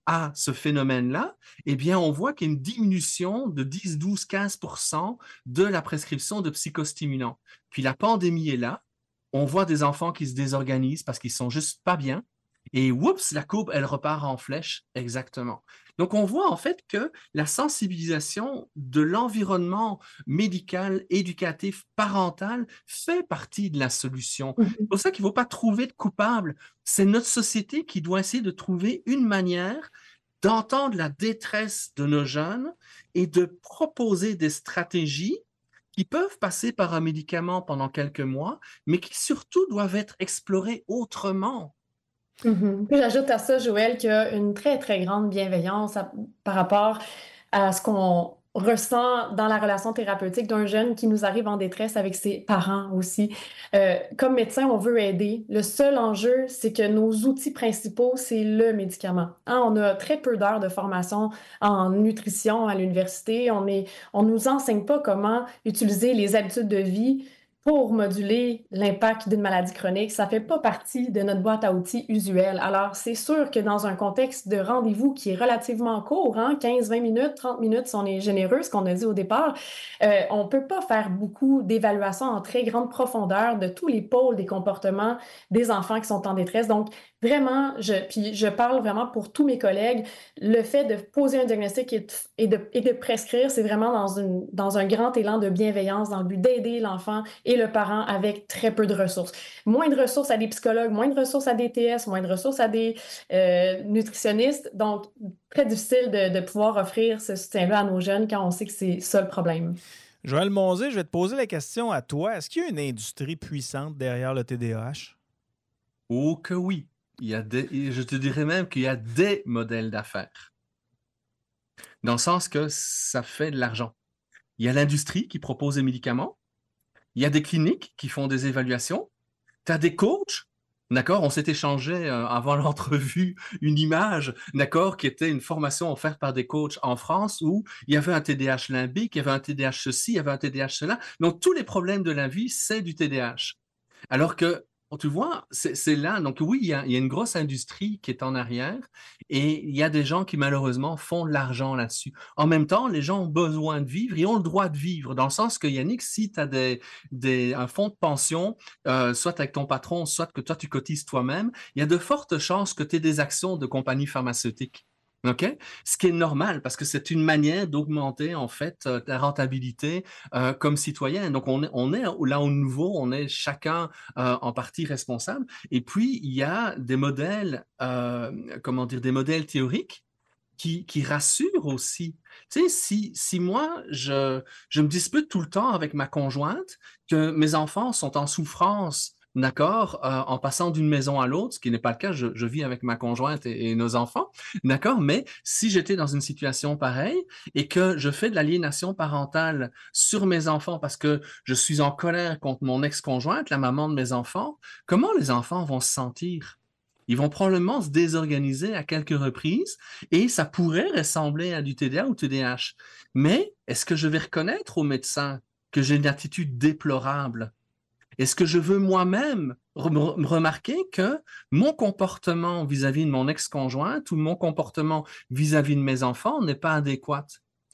à ce phénomène-là, eh bien, on voit qu'il y a une diminution de dix, douze, quinze pour cent de la prescription de psychostimulants. Puis la pandémie est là, on voit des enfants qui se désorganisent parce qu'ils sont juste pas bien, et oups, la courbe, elle repart en flèche, exactement. Donc, on voit en fait que la sensibilisation de l'environnement médical, éducatif, parental fait partie de la solution. Mhm. C'est pour ça qu'il ne faut pas trouver de coupable. C'est notre société qui doit essayer de trouver une manière d'entendre la détresse de nos jeunes et de proposer des stratégies qui peuvent passer par un médicament pendant quelques mois, mais qui surtout doivent être explorées autrement. Mhm. Puis j'ajoute à ça, Joël, qu'il y a une très, très grande bienveillance à- par rapport à ce qu'on ressent dans la relation thérapeutique d'un jeune qui nous arrive en détresse avec ses parents aussi. Euh, comme médecin, on veut aider. Le seul enjeu, c'est que nos outils principaux, c'est le médicament. Hein, on a très peu d'heures de formation en nutrition à l'université. On est, on nous enseigne pas comment utiliser les habitudes de vie pour moduler l'impact d'une maladie chronique. Ça fait pas partie de notre boîte à outils usuelle. Alors, c'est sûr que dans un contexte de rendez-vous qui est relativement court, hein, quinze, vingt minutes, trente minutes, si on est généreux, ce qu'on a dit au départ, euh, on peut pas faire beaucoup d'évaluations en très grande profondeur de tous les pôles des comportements des enfants qui sont en détresse. Donc, vraiment, je, puis je parle vraiment pour tous mes collègues, le fait de poser un diagnostic et de, et de, et de prescrire, c'est vraiment dans, une, dans un grand élan de bienveillance, dans le but d'aider l'enfant et le parent avec très peu de ressources. Moins de ressources à des psychologues, moins de ressources à des T S, moins de ressources à des euh, nutritionnistes. Donc, très difficile de, de pouvoir offrir ce soutien-là à nos jeunes quand on sait que c'est ça le problème. Joël Monzé, je vais te poser la question à toi. Est-ce qu'il y a une industrie puissante derrière le T D A H? Oh que oui. Il y a des, je te dirais même qu'il y a des modèles d'affaires. Dans le sens que ça fait de l'argent. Il y a l'industrie qui propose des médicaments. Il y a des cliniques qui font des évaluations. Tu as des coachs, d'accord? On s'est échangé euh, avant l'entrevue une image, d'accord, qui était une formation offerte par des coachs en France où il y avait un T D A H limbique, il y avait un T D A H ceci, il y avait un T D A H cela. Donc, tous les problèmes de la vie, c'est du T D A H. Alors que, tu vois, c'est, c'est là. Donc oui, il y, a, il y a une grosse industrie qui est en arrière et il y a des gens qui malheureusement font de l'argent là-dessus. En même temps, les gens ont besoin de vivre et ont le droit de vivre dans le sens que, Yannick, si tu as des, des, un fonds de pension, euh, soit avec ton patron, soit que toi, tu cotises toi-même, il y a de fortes chances que tu aies des actions de compagnies pharmaceutiques. OK? Ce qui est normal parce que c'est une manière d'augmenter en fait euh, ta rentabilité euh, comme citoyen. Donc on est, on est là au nouveau, on est chacun euh, en partie responsable. Et puis il y a des modèles, euh, comment dire, des modèles théoriques qui, qui rassurent aussi. Tu sais, si, si moi je, je me dispute tout le temps avec ma conjointe, que mes enfants sont en souffrance. D'accord, euh, en passant d'une maison à l'autre, ce qui n'est pas le cas, je, je vis avec ma conjointe et, et nos enfants, d'accord, mais si j'étais dans une situation pareille et que je fais de l'aliénation parentale sur mes enfants parce que je suis en colère contre mon ex-conjointe, la maman de mes enfants, comment les enfants vont se sentir? Ils vont probablement se désorganiser à quelques reprises et ça pourrait ressembler à du T D A ou T D A H. Mais est-ce que je vais reconnaître au médecin que j'ai une attitude déplorable? Est-ce que je veux moi-même re- remarquer que mon comportement vis-à-vis de mon ex-conjointe ou mon comportement vis-à-vis de mes enfants n'est pas adéquat?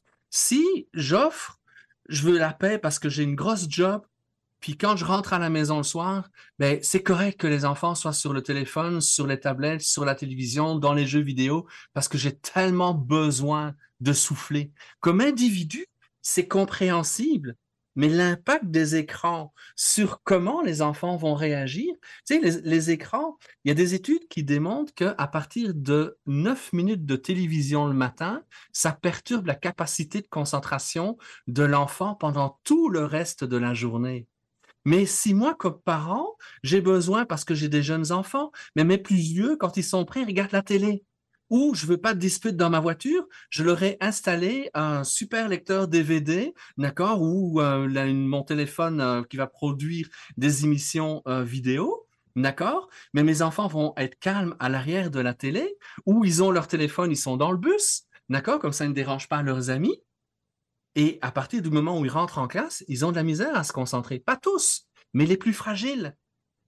Si j'offre, je veux la paix parce que j'ai une grosse job, puis quand je rentre à la maison le soir, ben, c'est correct que les enfants soient sur le téléphone, sur les tablettes, sur la télévision, dans les jeux vidéo, parce que j'ai tellement besoin de souffler. Comme individu, c'est compréhensible. Mais l'impact des écrans sur comment les enfants vont réagir, tu sais, les, les écrans, il y a des études qui démontrent qu'à partir de neuf minutes de télévision le matin, ça perturbe la capacité de concentration de l'enfant pendant tout le reste de la journée. Mais si moi, comme parent, j'ai besoin, parce que j'ai des jeunes enfants, mais mes plus vieux, quand ils sont prêts, regardent la télé. Ou je veux pas de dispute dans ma voiture, je leur ai installé un super lecteur D V D, d'accord, ou euh, là, une, mon téléphone euh, qui va produire des émissions euh, vidéo, d'accord, mais mes enfants vont être calmes à l'arrière de la télé, ou ils ont leur téléphone, ils sont dans le bus, d'accord, comme ça ils ne dérangent pas leurs amis. Et à partir du moment où ils rentrent en classe, ils ont de la misère à se concentrer. Pas tous, mais les plus fragiles.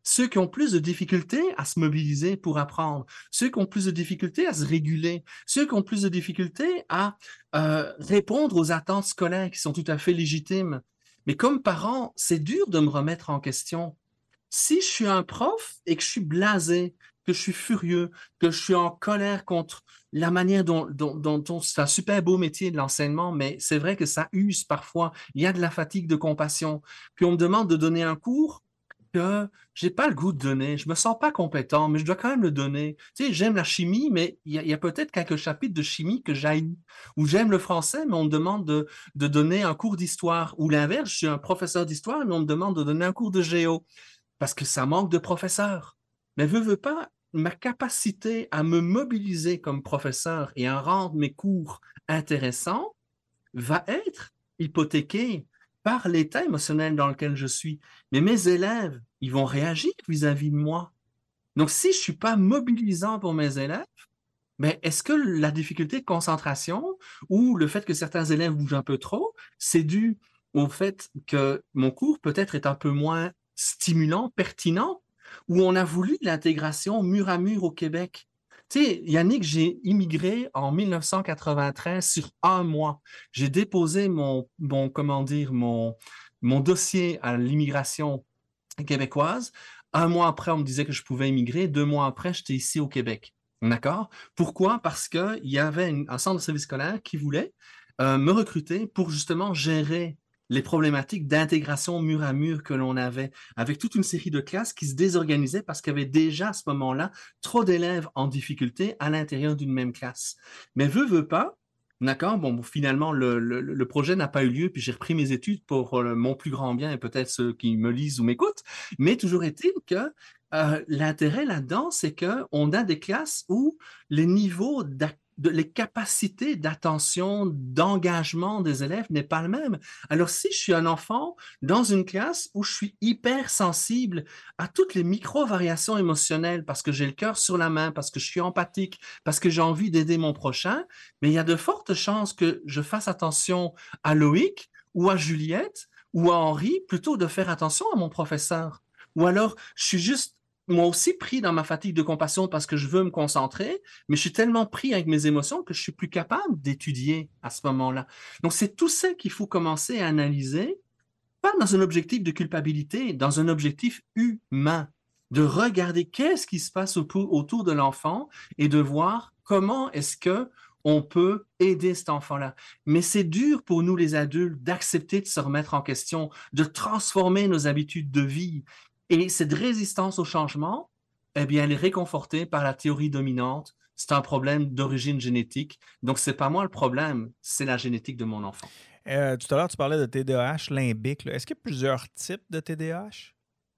ceux qui ont plus de difficultés à se mobiliser pour apprendre, ceux qui ont plus de difficultés à se réguler, ceux qui ont plus de difficultés à euh, répondre aux attentes scolaires qui sont tout à fait légitimes. Mais comme parent, c'est dur de me remettre en question. Si je suis un prof et que je suis blasé, que je suis furieux, que je suis en colère contre la manière dont, dont, dont, dont c'est un super beau métier de l'enseignement, mais c'est vrai que ça use parfois, il y a de la fatigue de compassion, puis on me demande de donner un cours que j'ai pas le goût de donner, je me sens pas compétent, mais je dois quand même le donner. Tu sais, j'aime la chimie, mais il y a, il y a peut-être quelques chapitres de chimie que j'haïs. Ou j'aime le français, mais on me demande de, de donner un cours d'histoire. Ou l'inverse, je suis un professeur d'histoire, mais on me demande de donner un cours de géo. Parce que ça manque de professeurs. Mais veux, veux pas, ma capacité à me mobiliser comme professeur et à rendre mes cours intéressants va être hypothéquée par l'état émotionnel dans lequel je suis. Mais mes élèves, ils vont réagir vis-à-vis de moi. Donc, si je ne suis pas mobilisant pour mes élèves, mais est-ce que la difficulté de concentration ou le fait que certains élèves bougent un peu trop, c'est dû au fait que mon cours peut-être est un peu moins stimulant, pertinent, ou on a voulu l'intégration mur à mur au Québec? Tu sais, Yannick, j'ai immigré en mille neuf cent quatre-vingt-treize sur un mois. J'ai déposé mon, mon, comment dire, mon, mon dossier à l'immigration québécoise. Un mois après, on me disait que je pouvais immigrer. Deux mois après, j'étais ici au Québec. D'accord? Pourquoi? Parce qu'il y avait une, un centre de service scolaire qui voulait euh, me recruter pour justement gérer les problématiques d'intégration mur à mur que l'on avait, avec toute une série de classes qui se désorganisaient parce qu'il y avait déjà à ce moment-là trop d'élèves en difficulté à l'intérieur d'une même classe. Mais veut, veut pas, d'accord, bon, finalement, le, le, le projet n'a pas eu lieu, puis j'ai repris mes études pour euh, mon plus grand bien et peut-être ceux qui me lisent ou m'écoutent, mais toujours est-il que euh, l'intérêt là-dedans, c'est qu'on a des classes où les niveaux d'activité De, les capacités d'attention, d'engagement des élèves n'est pas le même. Alors, si je suis un enfant dans une classe où je suis hyper sensible à toutes les micro-variations émotionnelles parce que j'ai le cœur sur la main, parce que je suis empathique, parce que j'ai envie d'aider mon prochain, mais il y a de fortes chances que je fasse attention à Loïc ou à Juliette ou à Henri plutôt de faire attention à mon professeur. Ou alors, je suis juste moi aussi pris dans ma fatigue de compassion parce que je veux me concentrer, mais je suis tellement pris avec mes émotions que je suis plus capable d'étudier à ce moment-là. Donc, c'est tout ça qu'il faut commencer à analyser, pas dans un objectif de culpabilité, dans un objectif humain, de regarder qu'est-ce qui se passe autour de l'enfant et de voir comment est-ce que on peut aider cet enfant-là. Mais c'est dur pour nous, les adultes, d'accepter de se remettre en question, de transformer nos habitudes de vie. Et cette résistance au changement, eh bien, elle est réconfortée par la théorie dominante. C'est un problème d'origine génétique. Donc, ce n'est pas moi le problème, c'est la génétique de mon enfant. Euh, tout à l'heure, tu parlais de T D A H limbique. Là. Est-ce qu'il y a plusieurs types de T D A H?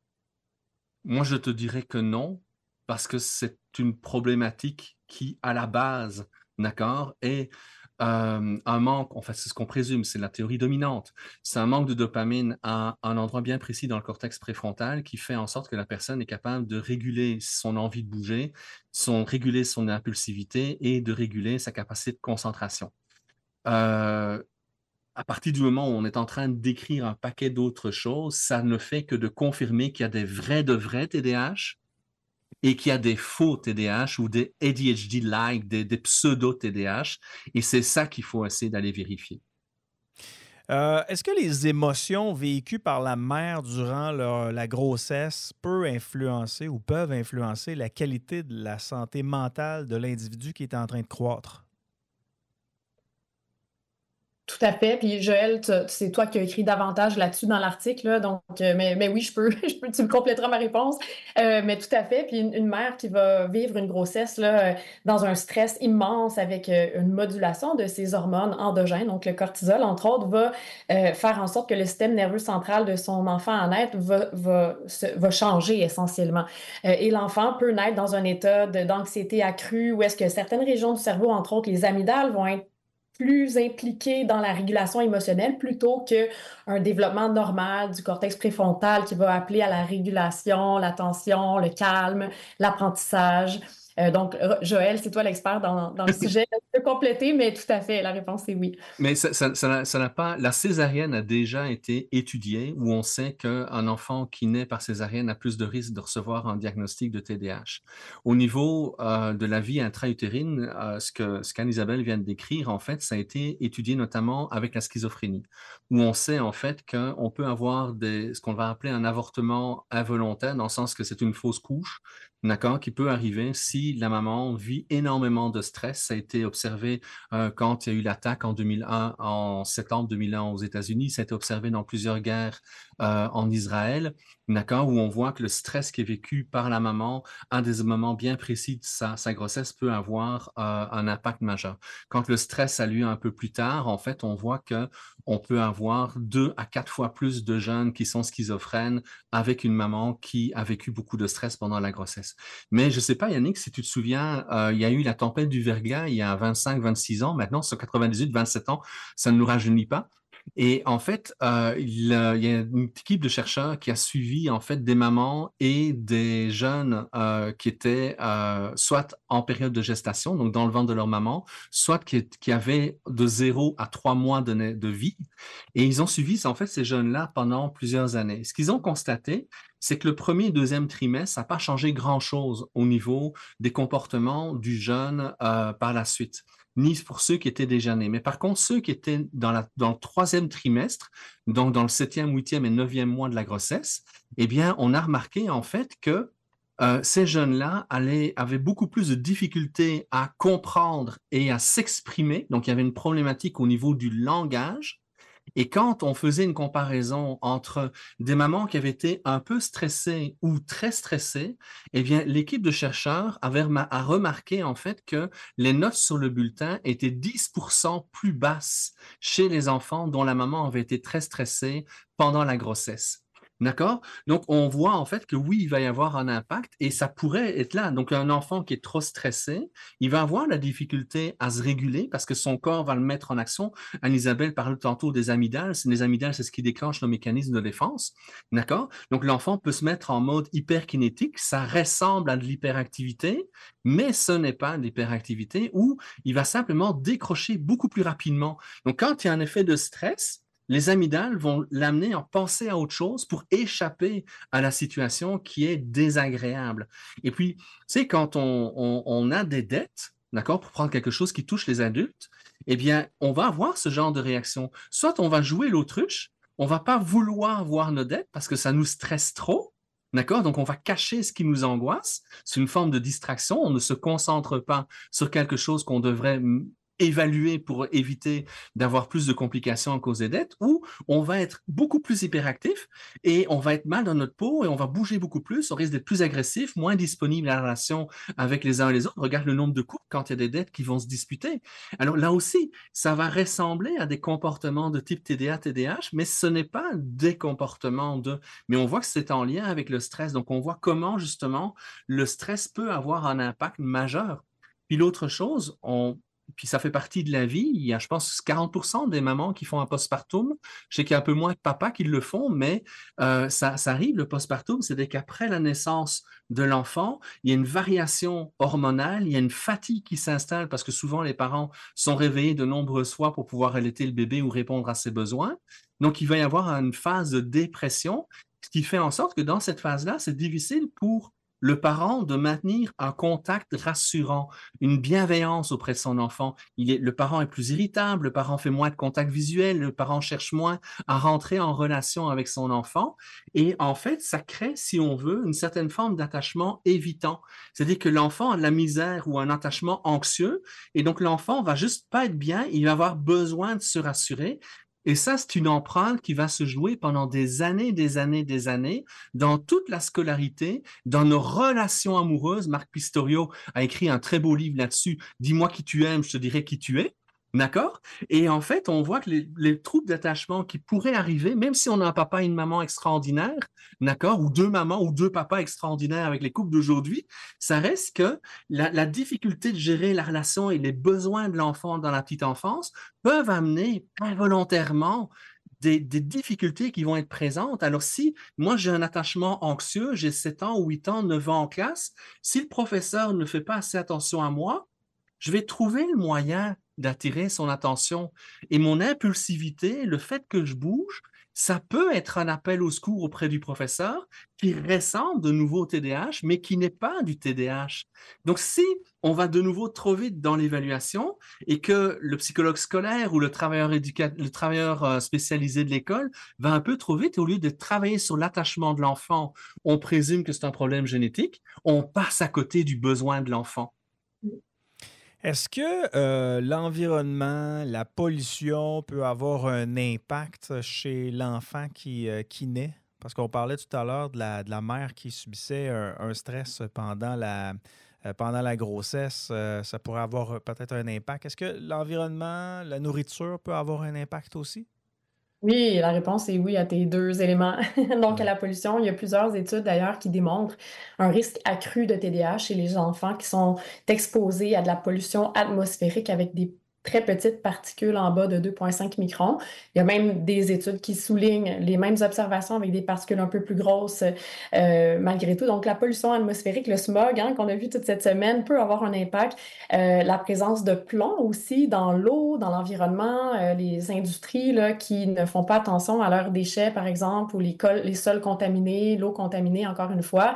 Moi, je te dirais que non, parce que c'est une problématique qui, à la base, d'accord, est Euh, un manque, en fait, c'est ce qu'on présume, c'est la théorie dominante. C'est un manque de dopamine à un endroit bien précis dans le cortex préfrontal qui fait en sorte que la personne est capable de réguler son envie de bouger, son, réguler son impulsivité et de réguler sa capacité de concentration. Euh, à partir du moment où on est en train de décrire un paquet d'autres choses, ça ne fait que de confirmer qu'il y a des vrais de vrais T D A H et qu'il y a des faux T D A H ou des A D H D-like, des, des pseudo-T D A H. Et c'est ça qu'il faut essayer d'aller vérifier. Euh, est-ce que les émotions vécues par la mère durant leur, la grossesse peuvent influencer ou peuvent influencer la qualité de la santé mentale de l'individu qui est en train de croître? Tout à fait. Puis Joël, tu- c'est toi qui as écrit davantage là-dessus dans l'article, là. Donc, euh, mais, mais oui, je peux, je peux, tu me compléteras ma réponse. Euh, mais tout à fait. Puis une, une mère qui va vivre une grossesse là, euh, dans un stress immense avec euh, une modulation de ses hormones endogènes, donc le cortisol, entre autres, va euh, faire en sorte que le système nerveux central de son enfant à naître va, va, se- va changer essentiellement. Euh, et l'enfant peut naître dans un état de- d'anxiété accrue où est-ce que certaines régions du cerveau, entre autres les amygdales, vont être plus impliqué dans la régulation émotionnelle plutôt qu'un développement normal du cortex préfrontal qui va appeler à la régulation, l'attention, le calme, l'apprentissage. Euh, donc, Joël, c'est toi l'expert dans, dans le sujet. Je peux compléter, mais tout à fait, la réponse est oui. Mais ça, ça, ça n'a ça n'a pas. La césarienne a déjà été étudiée, où on sait qu'un enfant qui naît par césarienne a plus de risques de recevoir un diagnostic de T D A H. Au niveau euh, de la vie intra-utérine, euh, ce que ce qu'Anne-Isabelle vient de décrire, en fait, ça a été étudié notamment avec la schizophrénie, où on sait en fait qu'on peut avoir des, ce qu'on va appeler un avortement involontaire, dans le sens que c'est une fausse couche. D'accord, qui peut arriver si la maman vit énormément de stress. Ça a été observé euh, quand il y a eu l'attaque en deux mille un, en septembre deux mille un aux États-Unis. Ça a été observé dans plusieurs guerres euh, en Israël, d'accord, où on voit que le stress qui est vécu par la maman à des moments bien précis de sa, sa grossesse peut avoir euh, un impact majeur. Quand le stress a lieu un peu plus tard, en fait, on voit que on peut avoir deux à quatre fois plus de jeunes qui sont schizophrènes avec une maman qui a vécu beaucoup de stress pendant la grossesse. Mais je ne sais pas, Yannick, si tu te souviens, euh, il y a eu la tempête du verglas il y a vingt-cinq, vingt-six ans. Maintenant, sur quatre-vingt-dix-huit, vingt-sept ans, ça ne nous rajeunit pas. Et en fait, euh, il, euh, il y a une équipe de chercheurs qui a suivi en fait des mamans et des jeunes euh, qui étaient euh, soit en période de gestation, donc dans le ventre de leur maman, soit qui, qui avaient de zéro à trois mois de, de vie. Et ils ont suivi en fait ces jeunes-là pendant plusieurs années. Ce qu'ils ont constaté, c'est que le premier et deuxième trimestre, ça n'a pas changé grand-chose au niveau des comportements du jeune euh, par la suite, ni pour ceux qui étaient déjà nés. Mais par contre, ceux qui étaient dans, la, dans le troisième trimestre, donc dans le septième, huitième et neuvième mois de la grossesse, eh bien, on a remarqué en fait que euh, ces jeunes-là allaient, avaient beaucoup plus de difficultés à comprendre et à s'exprimer. Donc, il y avait une problématique au niveau du langage. Et quand on faisait une comparaison entre des mamans qui avaient été un peu stressées ou très stressées, eh bien, l'équipe de chercheurs avait a remarqué en fait que les notes sur le bulletin étaient dix pour cent plus basses chez les enfants dont la maman avait été très stressée pendant la grossesse. D'accord? Donc, on voit en fait que oui, il va y avoir un impact et ça pourrait être là. Donc, un enfant qui est trop stressé, il va avoir la difficulté à se réguler parce que son corps va le mettre en action. Anne-Isabelle parlait tantôt des amygdales. Les amygdales, c'est ce qui déclenche le mécanisme de défense. D'accord? Donc, l'enfant peut se mettre en mode hyperkinétique. Ça ressemble à de l'hyperactivité, mais ce n'est pas de l'hyperactivité où il va simplement décrocher beaucoup plus rapidement. Donc, quand il y a un effet de stress, les amygdales vont l'amener à penser à autre chose pour échapper à la situation qui est désagréable. Et puis, tu sais, quand on, on, on a des dettes, d'accord, pour prendre quelque chose qui touche les adultes, eh bien, on va avoir ce genre de réaction. Soit on va jouer l'autruche, on ne va pas vouloir voir nos dettes parce que ça nous stresse trop, d'accord? Donc, on va cacher ce qui nous angoisse. C'est une forme de distraction. On ne se concentre pas sur quelque chose qu'on devrait évaluer pour éviter d'avoir plus de complications à cause des dettes, ou on va être beaucoup plus hyperactif et on va être mal dans notre peau et on va bouger beaucoup plus, on risque d'être plus agressif, moins disponible à la relation avec les uns et les autres. Regarde le nombre de couples quand il y a des dettes qui vont se disputer. Alors là aussi, ça va ressembler à des comportements de type T D A, T D A H, mais ce n'est pas des comportements de... Mais on voit que c'est en lien avec le stress. Donc, on voit comment, justement, le stress peut avoir un impact majeur. Puis l'autre chose, on... Puis ça fait partie de la vie. Il y a, je pense, quarante pour cent des mamans qui font un postpartum. Je sais qu'il y a un peu moins de papas qui le font, mais euh, ça, ça arrive, le postpartum, c'est dès qu'après la naissance de l'enfant, il y a une variation hormonale, il y a une fatigue qui s'installe parce que souvent les parents sont réveillés de nombreuses fois pour pouvoir allaiter le bébé ou répondre à ses besoins. Donc, il va y avoir une phase de dépression, ce qui fait en sorte que dans cette phase-là, c'est difficile pour le parent de maintenir un contact rassurant, une bienveillance auprès de son enfant. Il est, le parent est plus irritable, le parent fait moins de contact visuel, le parent cherche moins à rentrer en relation avec son enfant. Et en fait, ça crée, si on veut, une certaine forme d'attachement évitant. C'est-à-dire que l'enfant a de la misère ou un attachement anxieux, et donc l'enfant va juste pas être bien, il va avoir besoin de se rassurer. Et ça, c'est une empreinte qui va se jouer pendant des années, des années, des années, dans toute la scolarité, dans nos relations amoureuses. Marc Pistorio a écrit un très beau livre là-dessus. « Dis-moi qui tu aimes, je te dirai qui tu es ». D'accord? Et en fait, on voit que les, les troubles d'attachement qui pourraient arriver, même si on a un papa et une maman extraordinaire, d'accord, ou deux mamans ou deux papas extraordinaires avec les couples d'aujourd'hui, ça reste que la, la difficulté de gérer la relation et les besoins de l'enfant dans la petite enfance peuvent amener involontairement des, des difficultés qui vont être présentes. Alors, si moi j'ai un attachement anxieux, j'ai sept ans, huit ans, neuf ans en classe, si le professeur ne fait pas assez attention à moi, je vais trouver le moyen d'attirer son attention. Et mon impulsivité, le fait que je bouge, ça peut être un appel au secours auprès du professeur qui ressemble de nouveau au T D A H, mais qui n'est pas du T D A H. Donc, si on va de nouveau trop vite dans l'évaluation et que le psychologue scolaire ou le travailleur, éduca- le travailleur euh, spécialisé de l'école va un peu trop vite, au lieu de travailler sur l'attachement de l'enfant, on présume que c'est un problème génétique, on passe à côté du besoin de l'enfant. Est-ce que euh, l'environnement, la pollution peut avoir un impact chez l'enfant qui, euh, qui naît? Parce qu'on parlait tout à l'heure de la, de la mère qui subissait un, un stress pendant la, euh, pendant la grossesse. Euh, ça pourrait avoir peut-être un impact. Est-ce que l'environnement, la nourriture peut avoir un impact aussi? Oui, la réponse est oui à tes deux éléments. Donc, à Ouais. la pollution, il y a plusieurs études d'ailleurs qui démontrent un risque accru de T D A H chez les enfants qui sont exposés à de la pollution atmosphérique avec des très petites particules en bas de deux virgule cinq microns. Il y a même des études qui soulignent les mêmes observations avec des particules un peu plus grosses euh, malgré tout. Donc, la pollution atmosphérique, le smog hein, qu'on a vu toute cette semaine peut avoir un impact. Euh, la présence de plomb aussi dans l'eau, dans l'environnement, euh, les industries là, qui ne font pas attention à leurs déchets, par exemple, ou les, col- les sols contaminés, l'eau contaminée, encore une fois,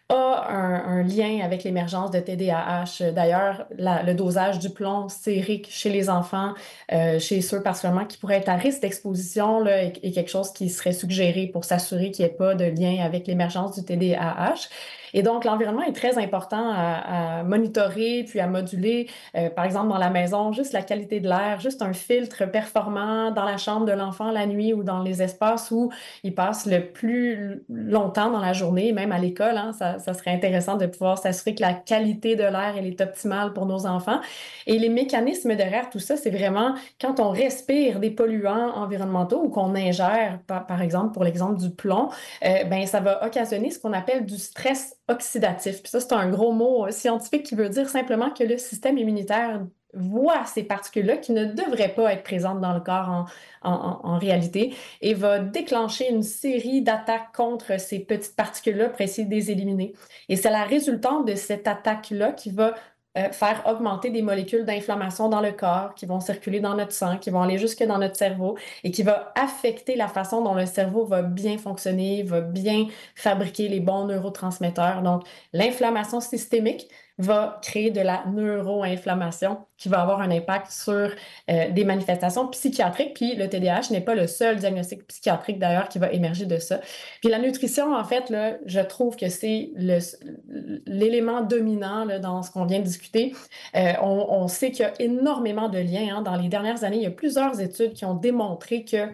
a un, un lien avec l'émergence de T D A H. D'ailleurs, la- le dosage du plomb sérique chez les enfants, euh, chez ceux particulièrement qui pourraient être à risque d'exposition, là, est, est quelque chose qui serait suggéré pour s'assurer qu'il n'y ait pas de lien avec l'émergence du T D A H. Et donc, l'environnement est très important à, à monitorer puis à moduler. Euh, par exemple, dans la maison, juste la qualité de l'air, juste un filtre performant dans la chambre de l'enfant la nuit ou dans les espaces où il passe le plus longtemps dans la journée, même à l'école. Hein, ça, ça serait intéressant de pouvoir s'assurer que la qualité de l'air elle est optimale pour nos enfants. Et les mécanismes derrière tout ça, c'est vraiment quand on respire des polluants environnementaux ou qu'on ingère, par, par exemple, pour l'exemple du plomb, euh, ben, ça va occasionner ce qu'on appelle du stress oxydatif. Puis ça, c'est un gros mot scientifique qui veut dire simplement que le système immunitaire voit ces particules-là qui ne devraient pas être présentes dans le corps en, en, en réalité et va déclencher une série d'attaques contre ces petites particules-là pour essayer de les éliminer. Et c'est la résultante de cette attaque-là qui va euh, faire augmenter des molécules d'inflammation dans le corps qui vont circuler dans notre sang, qui vont aller jusque dans notre cerveau et qui va affecter la façon dont le cerveau va bien fonctionner, va bien fabriquer les bons neurotransmetteurs. Donc, l'inflammation systémique va créer de la neuroinflammation qui va avoir un impact sur euh, des manifestations psychiatriques. Puis le T D A H n'est pas le seul diagnostic psychiatrique d'ailleurs qui va émerger de ça. Puis la nutrition, en fait, là, je trouve que c'est le, l'élément dominant là, dans ce qu'on vient de discuter. Euh, on, on sait qu'il y a énormément de liens. Hein. Dans les dernières années, il y a plusieurs études qui ont démontré que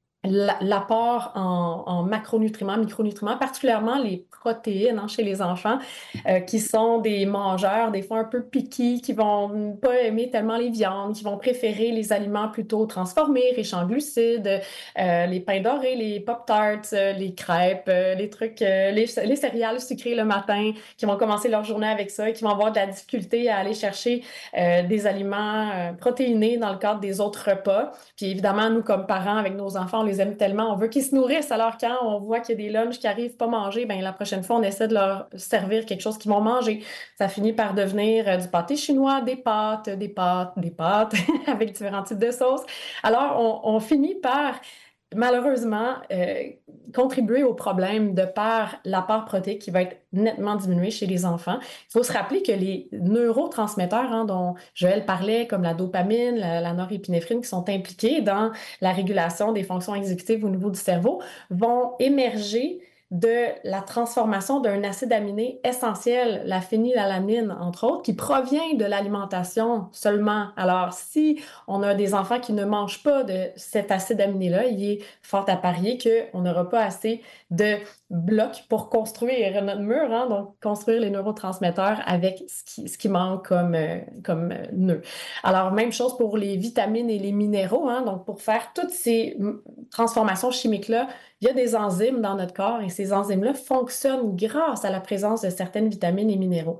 l'apport en, en macronutriments, micronutriments, particulièrement les protéines hein, chez les enfants, euh, qui sont des mangeurs, des fois un peu piqués, qui vont pas aimer tellement les viandes, qui vont préférer les aliments plutôt transformés, riches en glucides, euh, les pains dorés, les pop-tarts, euh, les crêpes, euh, les trucs, euh, les, les céréales sucrées le matin, qui vont commencer leur journée avec ça et qui vont avoir de la difficulté à aller chercher euh, des aliments euh, protéinés dans le cadre des autres repas. Puis évidemment, nous, comme parents, avec nos enfants, on les aime tellement, on veut qu'ils se nourrissent. Alors quand on voit qu'il y a des lunchs qui arrivent pas manger, ben la prochaine fois, on essaie de leur servir quelque chose qu'ils vont manger. Ça finit par devenir euh, du pâté chinois, des pâtes, des pâtes, des pâtes, avec différents types de sauces. Alors, on, on finit par malheureusement, euh, contribuer au problème de par l'apport protéique qui va être nettement diminué chez les enfants. Il faut se rappeler que les neurotransmetteurs hein, dont Joël parlait, comme la dopamine, la, la norépinéphrine, qui sont impliqués dans la régulation des fonctions exécutives au niveau du cerveau, vont émerger de la transformation d'un acide aminé essentiel, la phénylalanine, entre autres, qui provient de l'alimentation seulement. Alors, si on a des enfants qui ne mangent pas de cet acide aminé-là, il est fort à parier qu'on n'aura pas assez de blocs pour construire notre mur, hein, donc construire les neurotransmetteurs avec ce qui, ce qui manque comme, euh, comme euh, nœud. Alors, même chose pour les vitamines et les minéraux, hein, donc pour faire toutes ces transformations chimiques-là, il y a des enzymes dans notre corps et ces enzymes-là fonctionnent grâce à la présence de certaines vitamines et minéraux.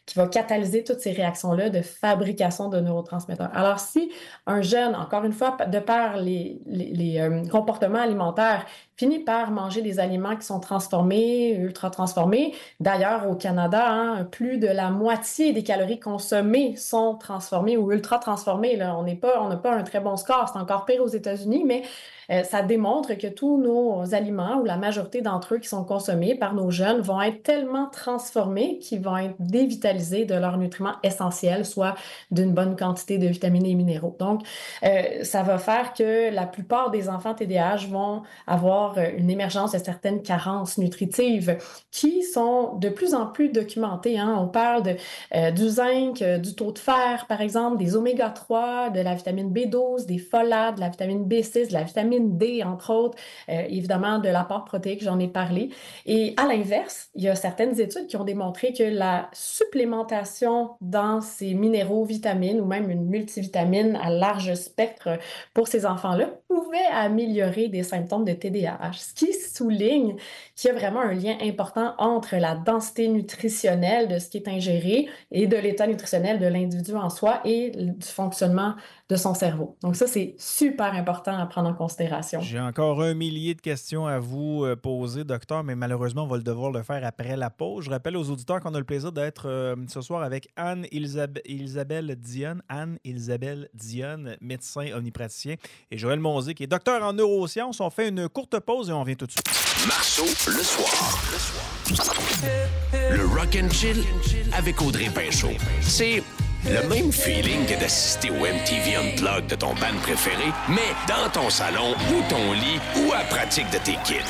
qui va catalyser toutes ces réactions-là de fabrication de neurotransmetteurs. Alors, si un jeune, encore une fois, de par les, les, les euh, comportements alimentaires, finit par manger des aliments qui sont transformés, ultra-transformés. D'ailleurs, au Canada, hein, plus de la moitié des calories consommées sont transformées ou ultra-transformées. Là. On n'est pas, on n'a pas un très bon score. C'est encore pire aux États-Unis, mais euh, ça démontre que tous nos aliments, ou la majorité d'entre eux qui sont consommés par nos jeunes, vont être tellement transformés qu'ils vont être dévitalisés de leurs nutriments essentiels, soit d'une bonne quantité de vitamines et minéraux. Donc, euh, ça va faire que la plupart des enfants T D A H vont avoir une émergence de certaines carences nutritives qui sont de plus en plus documentées. Hein. On parle de, euh, du zinc, euh, du taux de fer, par exemple, des oméga trois, de la vitamine B douze, des folates, de la vitamine B six, de la vitamine D, entre autres, euh, évidemment de l'apport protéique, j'en ai parlé. Et à l'inverse, il y a certaines études qui ont démontré que la supplémentation dans ces minéraux, vitamines ou même une multivitamine à large spectre pour ces enfants-là pouvait améliorer des symptômes de T D A H. Ce qui souligne qu'il y a vraiment un lien important entre la densité nutritionnelle de ce qui est ingéré et de l'état nutritionnel de l'individu en soi et du fonctionnement de son cerveau. Donc ça, c'est super important à prendre en considération. J'ai encore un millier de questions à vous poser, docteur, mais malheureusement, on va le devoir le faire après la pause. Je rappelle aux auditeurs qu'on a le plaisir d'être euh, ce soir avec Anne-Isabelle Dionne, Anne-Isabelle Dionne, médecin omnipraticien, et Joël Monzé, qui est docteur en neurosciences. On fait une courte pause et on revient tout de suite. Marceau, le soir. Le soir. Le Rock and Chill avec Audrey Pinchot. C'est le même feeling que d'assister au M T V Unplugged de ton band préféré, mais dans ton salon ou ton lit ou à pratique de tes kids.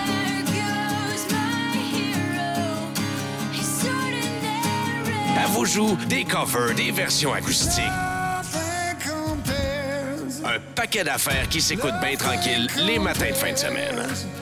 À vous joue des covers, des versions acoustiques. Un paquet d'affaires qui s'écoutent bien tranquille les matins de fin de semaine.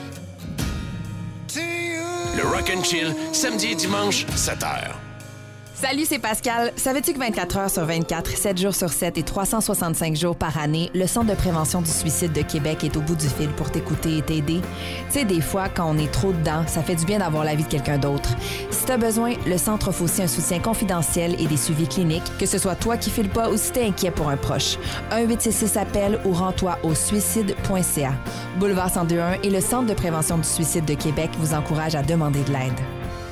Le Rock and Chill, samedi et dimanche, sept heures. Salut, c'est Pascal. Savais-tu que vingt-quatre heures sur vingt-quatre, sept jours sur sept et trois cent soixante-cinq jours par année, le Centre de prévention du suicide de Québec est au bout du fil pour t'écouter et t'aider? Tu sais, des fois, quand on est trop dedans, ça fait du bien d'avoir l'avis de quelqu'un d'autre. Si t'as besoin, le Centre offre aussi un soutien confidentiel et des suivis cliniques, que ce soit toi qui files pas ou si t'es inquiet pour un proche. un huit six six appel ou rends-toi au suicide point c a. Boulevard cent deux un et le Centre de prévention du suicide de Québec vous encouragent à demander de l'aide.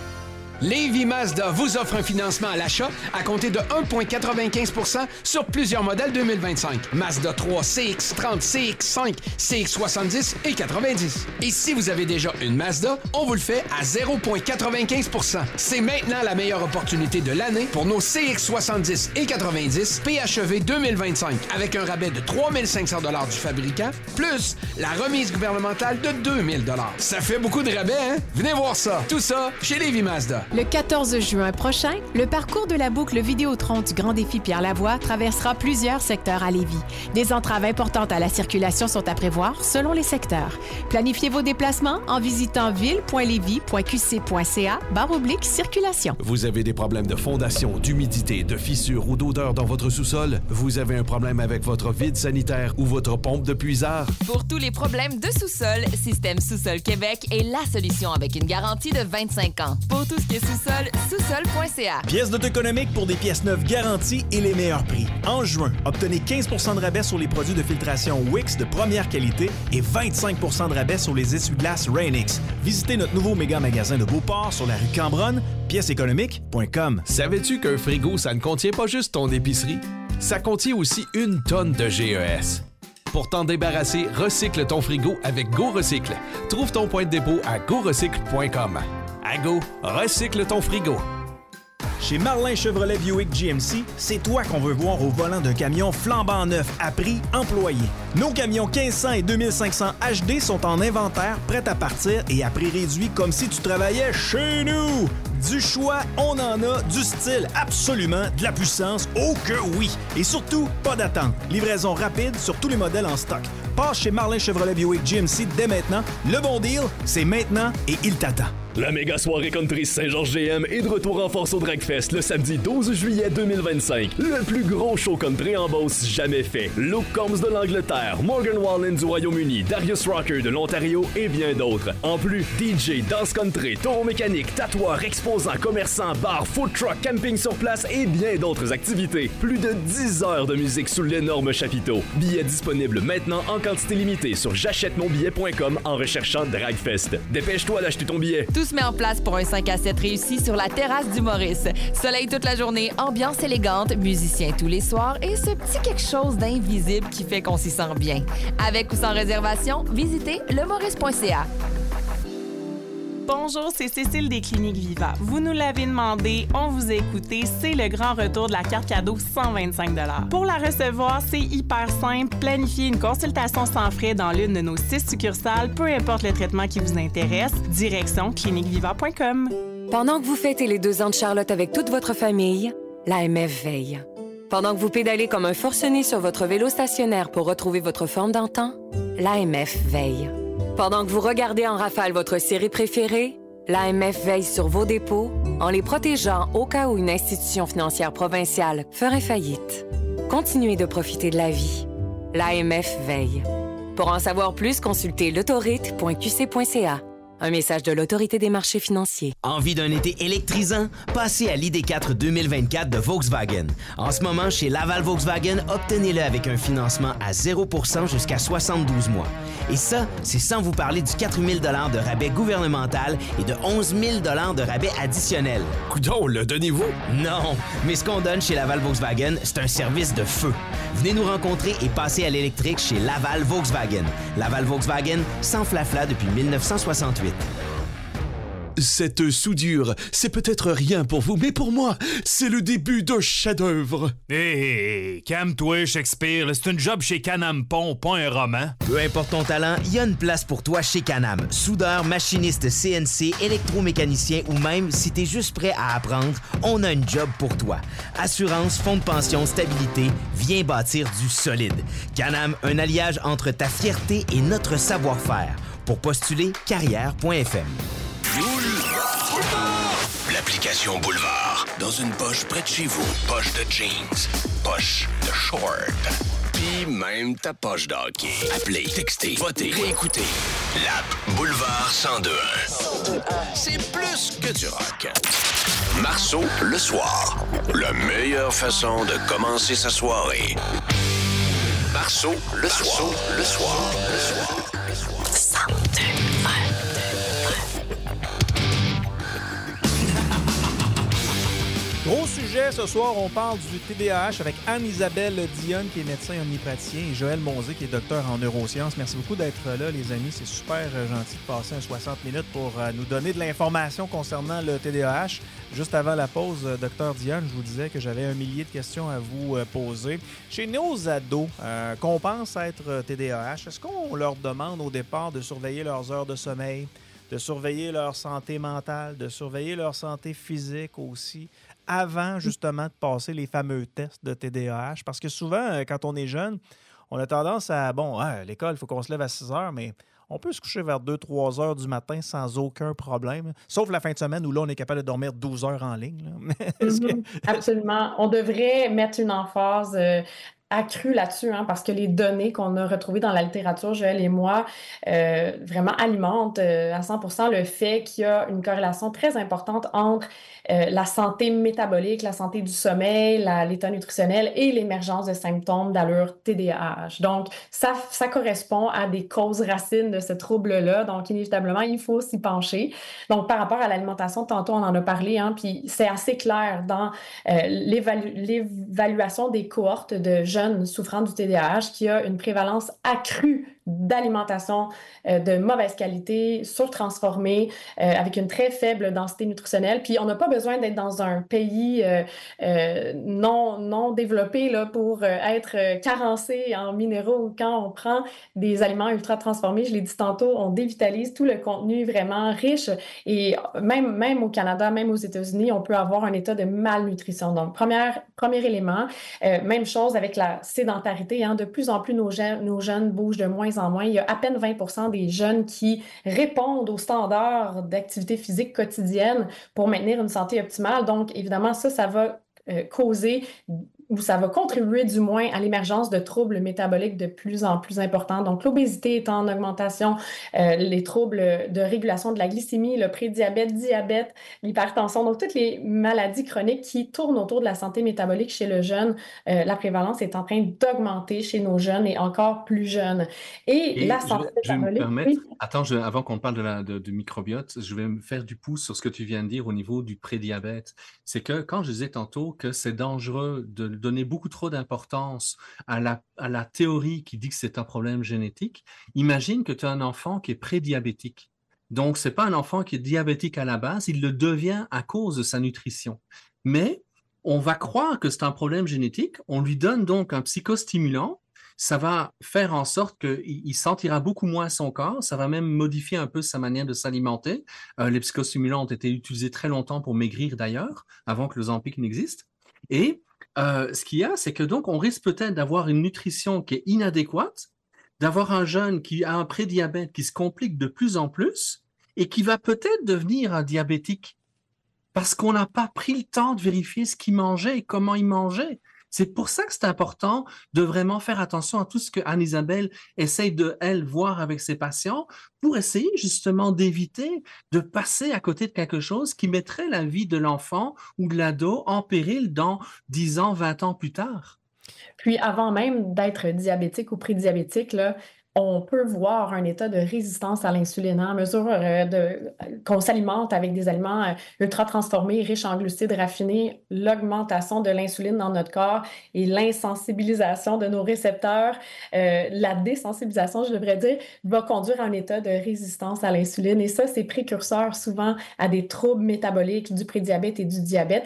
Lévis Mazda vous offre un financement à l'achat à compter de un virgule quatre-vingt-quinze pour cent sur plusieurs modèles deux mille vingt-cinq. Mazda trois, C X trente, C X cinq, C X soixante-dix et quatre-vingt-dix. Et si vous avez déjà une Mazda, on vous le fait à zéro virgule quatre-vingt-quinze pour cent. C'est maintenant la meilleure opportunité de l'année pour nos C X soixante-dix et quatre-vingt-dix P H E V deux mille vingt-cinq avec un rabais de trois mille cinq cents dollars du fabricant, plus la remise gouvernementale de deux mille dollars. Ça fait beaucoup de rabais, hein? Venez voir ça. Tout ça chez Lévis Mazda. Le quatorze juin prochain, le parcours de la boucle Vidéotron du Grand Défi Pierre-Lavoie traversera plusieurs secteurs à Lévis. Des entraves importantes à la circulation sont à prévoir selon les secteurs. Planifiez vos déplacements en visitant ville point lévis point q c point c a barre oblique circulation. Vous avez des problèmes de fondation, d'humidité, de fissures ou d'odeur dans votre sous-sol? Vous avez un problème avec votre vide sanitaire ou votre pompe de puisard? Pour tous les problèmes de sous-sol, Système Sous-Sol Québec est la solution avec une garantie de vingt-cinq ans. Pour tout ce qui est sous-sol, sous-sol point c a. Pièces d'auto économique pour des pièces neuves garanties et les meilleurs prix. En juin, obtenez quinze pour cent de rabais sur les produits de filtration Wix de première qualité et vingt-cinq pour cent de rabais sur les essuie-glaces Rain-X. Visitez notre nouveau méga magasin de Beauport sur la rue Cambronne, pièces économiques point com. Savais-tu qu'un frigo, ça ne contient pas juste ton épicerie? Ça contient aussi une tonne de G E S. Pour t'en débarrasser, recycle ton frigo avec Go Recycle. Trouve ton point de dépôt à go recycle point com. À Go, recycle ton frigo. Chez Marlin Chevrolet Buick G M C, c'est toi qu'on veut voir au volant d'un camion flambant neuf à prix employé. Nos camions quinze cents et deux mille cinq cents H D sont en inventaire, prêts à partir et à prix réduit comme si tu travaillais chez nous. Du choix, on en a, du style absolument, de la puissance, oh que oui! Et surtout, pas d'attente. Livraison rapide sur tous les modèles en stock. Passe chez Marlin Chevrolet Buick G M C dès maintenant. Le bon deal, c'est maintenant et il t'attend. La méga soirée country Saint-Georges-G M est de retour en force au Dragfest le samedi douze juillet deux mille vingt-cinq. Le plus gros show country en Beauce jamais fait. Luke Combs de l'Angleterre, Morgan Wallen du Royaume-Uni, Darius Rucker de l'Ontario et bien d'autres. En plus, D J, danse country, taureau mécanique, tatoueur, exposant, commerçant, bar, food truck, camping sur place et bien d'autres activités. Plus de dix heures de musique sous l'énorme chapiteau. Billets disponibles maintenant en quantité limitée sur j'achète mon billet point com en recherchant Dragfest. Dépêche-toi d'acheter ton billet. Tout se met en place pour un cinq à sept réussi sur la terrasse du Maurice. Soleil toute la journée, ambiance élégante, musiciens tous les soirs et ce petit quelque chose d'invisible qui fait qu'on s'y sent bien. Avec ou sans réservation, visitez le maurice point c a. Bonjour, c'est Cécile des Cliniques Viva. Vous nous l'avez demandé, on vous a écouté, c'est le grand retour de la carte cadeau cent vingt-cinq dollars. Pour la recevoir, c'est hyper simple. Planifiez une consultation sans frais dans l'une de nos six succursales, peu importe le traitement qui vous intéresse. Direction clinique viva point com. Pendant que vous fêtez les deux ans de Charlotte avec toute votre famille, l'A M F veille. Pendant que vous pédalez comme un forcené sur votre vélo stationnaire pour retrouver votre forme d'antan, l'A M F veille. Pendant que vous regardez en rafale votre série préférée, l'A M F veille sur vos dépôts en les protégeant au cas où une institution financière provinciale ferait faillite. Continuez de profiter de la vie. L'A M F veille. Pour en savoir plus, consultez l'autorite point q c point c a. Un message de l'Autorité des marchés financiers. Envie d'un été électrisant? Passez à l'I D quatre deux mille vingt-quatre de Volkswagen. En ce moment, chez Laval Volkswagen, obtenez-le avec un financement à zéro pour cent jusqu'à soixante-douze mois. Et ça, c'est sans vous parler du quatre mille dollars de rabais gouvernemental et de onze mille dollars de rabais additionnel. Coudon, le donnez-vous? Non, mais ce qu'on donne chez Laval Volkswagen, c'est un service de feu. Venez nous rencontrer et passer à l'électrique chez Laval Volkswagen. Laval Volkswagen, sans flafla depuis mille neuf cent soixante-huit. Cette soudure, c'est peut-être rien pour vous, mais pour moi, c'est le début d'un chef-d'œuvre. Hé, hey, hey, calme-toi, Shakespeare. C'est une job chez Can-Am Pont, pas un roman. Peu importe ton talent, il y a une place pour toi chez Can-Am. Soudeur, machiniste C N C, électromécanicien ou même si t'es juste prêt à apprendre, on a une job pour toi. Assurance, fonds de pension, stabilité, viens bâtir du solide. Can-Am, un alliage entre ta fierté et notre savoir-faire. Pour postuler, carrière point f m. L'application Boulevard. Dans une poche près de chez vous. Poche de jeans. Poche de short. Puis même ta poche d'hockey. Appelez, textez, votez, réécoutez. L'app Boulevard cent deux point un. C'est plus que du rock. Marceau, le soir. La meilleure façon de commencer sa soirée. Marceau, le soir. Marceau, le soir. Le soir. Le soir. cent deux point un. Gros sujet, ce soir, on parle du T D A H avec Anne-Isabelle Dionne, qui est médecin omnipraticien, et Joël Monzé, qui est docteur en neurosciences. Merci beaucoup d'être là, les amis. C'est super gentil de passer un soixante minutes pour nous donner de l'information concernant le T D A H. Juste avant la pause, docteur Dionne, je vous disais que j'avais un millier de questions à vous poser. Chez nos ados euh, qu'on pense être T D A H, est-ce qu'on leur demande au départ de surveiller leurs heures de sommeil, de surveiller leur santé mentale, de surveiller leur santé physique aussi, avant justement de passer les fameux tests de T D A H? Parce que souvent, quand on est jeune, on a tendance à, bon, à l'école, il faut qu'on se lève à six heures, mais on peut se coucher vers deux trois heures du matin sans aucun problème, sauf la fin de semaine où là, on est capable de dormir douze heures en ligne. Là. Mm-hmm. que... Absolument. On devrait mettre une emphase euh, accrue là-dessus, hein, parce que les données qu'on a retrouvées dans la littérature, Joël et moi, euh, vraiment alimentent euh, à cent pour cent le fait qu'il y a une corrélation très importante entre euh, la santé métabolique, la santé du sommeil, la, l'état nutritionnel et l'émergence de symptômes d'allure T D A H. Donc, ça, ça correspond à des causes racines de ce trouble-là. Donc, inévitablement, il faut s'y pencher. Donc, par rapport à l'alimentation, tantôt, on en a parlé, hein, puis c'est assez clair dans euh, l'évalu- l'évaluation des cohortes de jeunes souffrant du T D A H qu'il y a une prévalence accrue d'alimentation euh, de mauvaise qualité, surtransformée, euh, avec une très faible densité nutritionnelle. Puis on n'a pas besoin d'être dans un pays euh, euh, non, non développé là, pour euh, être euh, carencé en minéraux. Quand on prend des aliments ultra transformés, je l'ai dit tantôt, on dévitalise tout le contenu vraiment riche. Et même, même au Canada, même aux États-Unis, on peut avoir un état de malnutrition. Donc, première, premier élément, euh, même chose avec la sédentarité. Hein, de plus en plus, nos, je- nos jeunes bougent de moins moins en moins. Il y a à peine vingt pour cent des jeunes qui répondent aux standards d'activité physique quotidienne pour maintenir une santé optimale. Donc, évidemment, ça, ça va euh, causer ou ça va contribuer du moins à l'émergence de troubles métaboliques de plus en plus importants. Donc, l'obésité est en augmentation, euh, les troubles de régulation de la glycémie, le prédiabète, diabète, l'hypertension, donc toutes les maladies chroniques qui tournent autour de la santé métabolique chez le jeune, euh, la prévalence est en train d'augmenter chez nos jeunes et encore plus jeunes. Et, Et la je santé vais, je vais me métabolique, permettre, oui. attends, je- avant qu'on parle de la, de, du microbiote, je vais me faire du pouce sur ce que tu viens de dire au niveau du prédiabète. C'est que quand je disais tantôt que c'est dangereux de donner beaucoup trop d'importance à la, à la théorie qui dit que c'est un problème génétique, imagine que tu as un enfant qui est prédiabétique. Donc, ce n'est pas un enfant qui est diabétique à la base, il le devient à cause de sa nutrition. Mais on va croire que c'est un problème génétique, on lui donne donc un psychostimulant, ça va faire en sorte qu'il sentira beaucoup moins son corps, ça va même modifier un peu sa manière de s'alimenter. Euh, les psychostimulants ont été utilisés très longtemps pour maigrir d'ailleurs, avant que le Ozempic n'existe. Et euh, ce qu'il y a, c'est que donc on risque peut-être d'avoir une nutrition qui est inadéquate, d'avoir un jeune qui a un prédiabète qui se complique de plus en plus et qui va peut-être devenir un diabétique parce qu'on n'a pas pris le temps de vérifier ce qu'il mangeait et comment il mangeait. C'est pour ça que c'est important de vraiment faire attention à tout ce que Anne-Isabelle essaye de, elle, voir avec ses patients pour essayer justement d'éviter de passer à côté de quelque chose qui mettrait la vie de l'enfant ou de l'ado en péril dans dix ans, vingt ans plus tard. Puis avant même d'être diabétique ou prédiabétique, là, on peut voir un état de résistance à l'insuline hein, à mesure euh, de, qu'on s'alimente avec des aliments euh, ultra transformés, riches en glucides raffinés, l'augmentation de l'insuline dans notre corps et l'insensibilisation de nos récepteurs, euh, la désensibilisation, je devrais dire, va conduire à un état de résistance à l'insuline. Et ça, c'est précurseur souvent à des troubles métaboliques, du prédiabète et du diabète.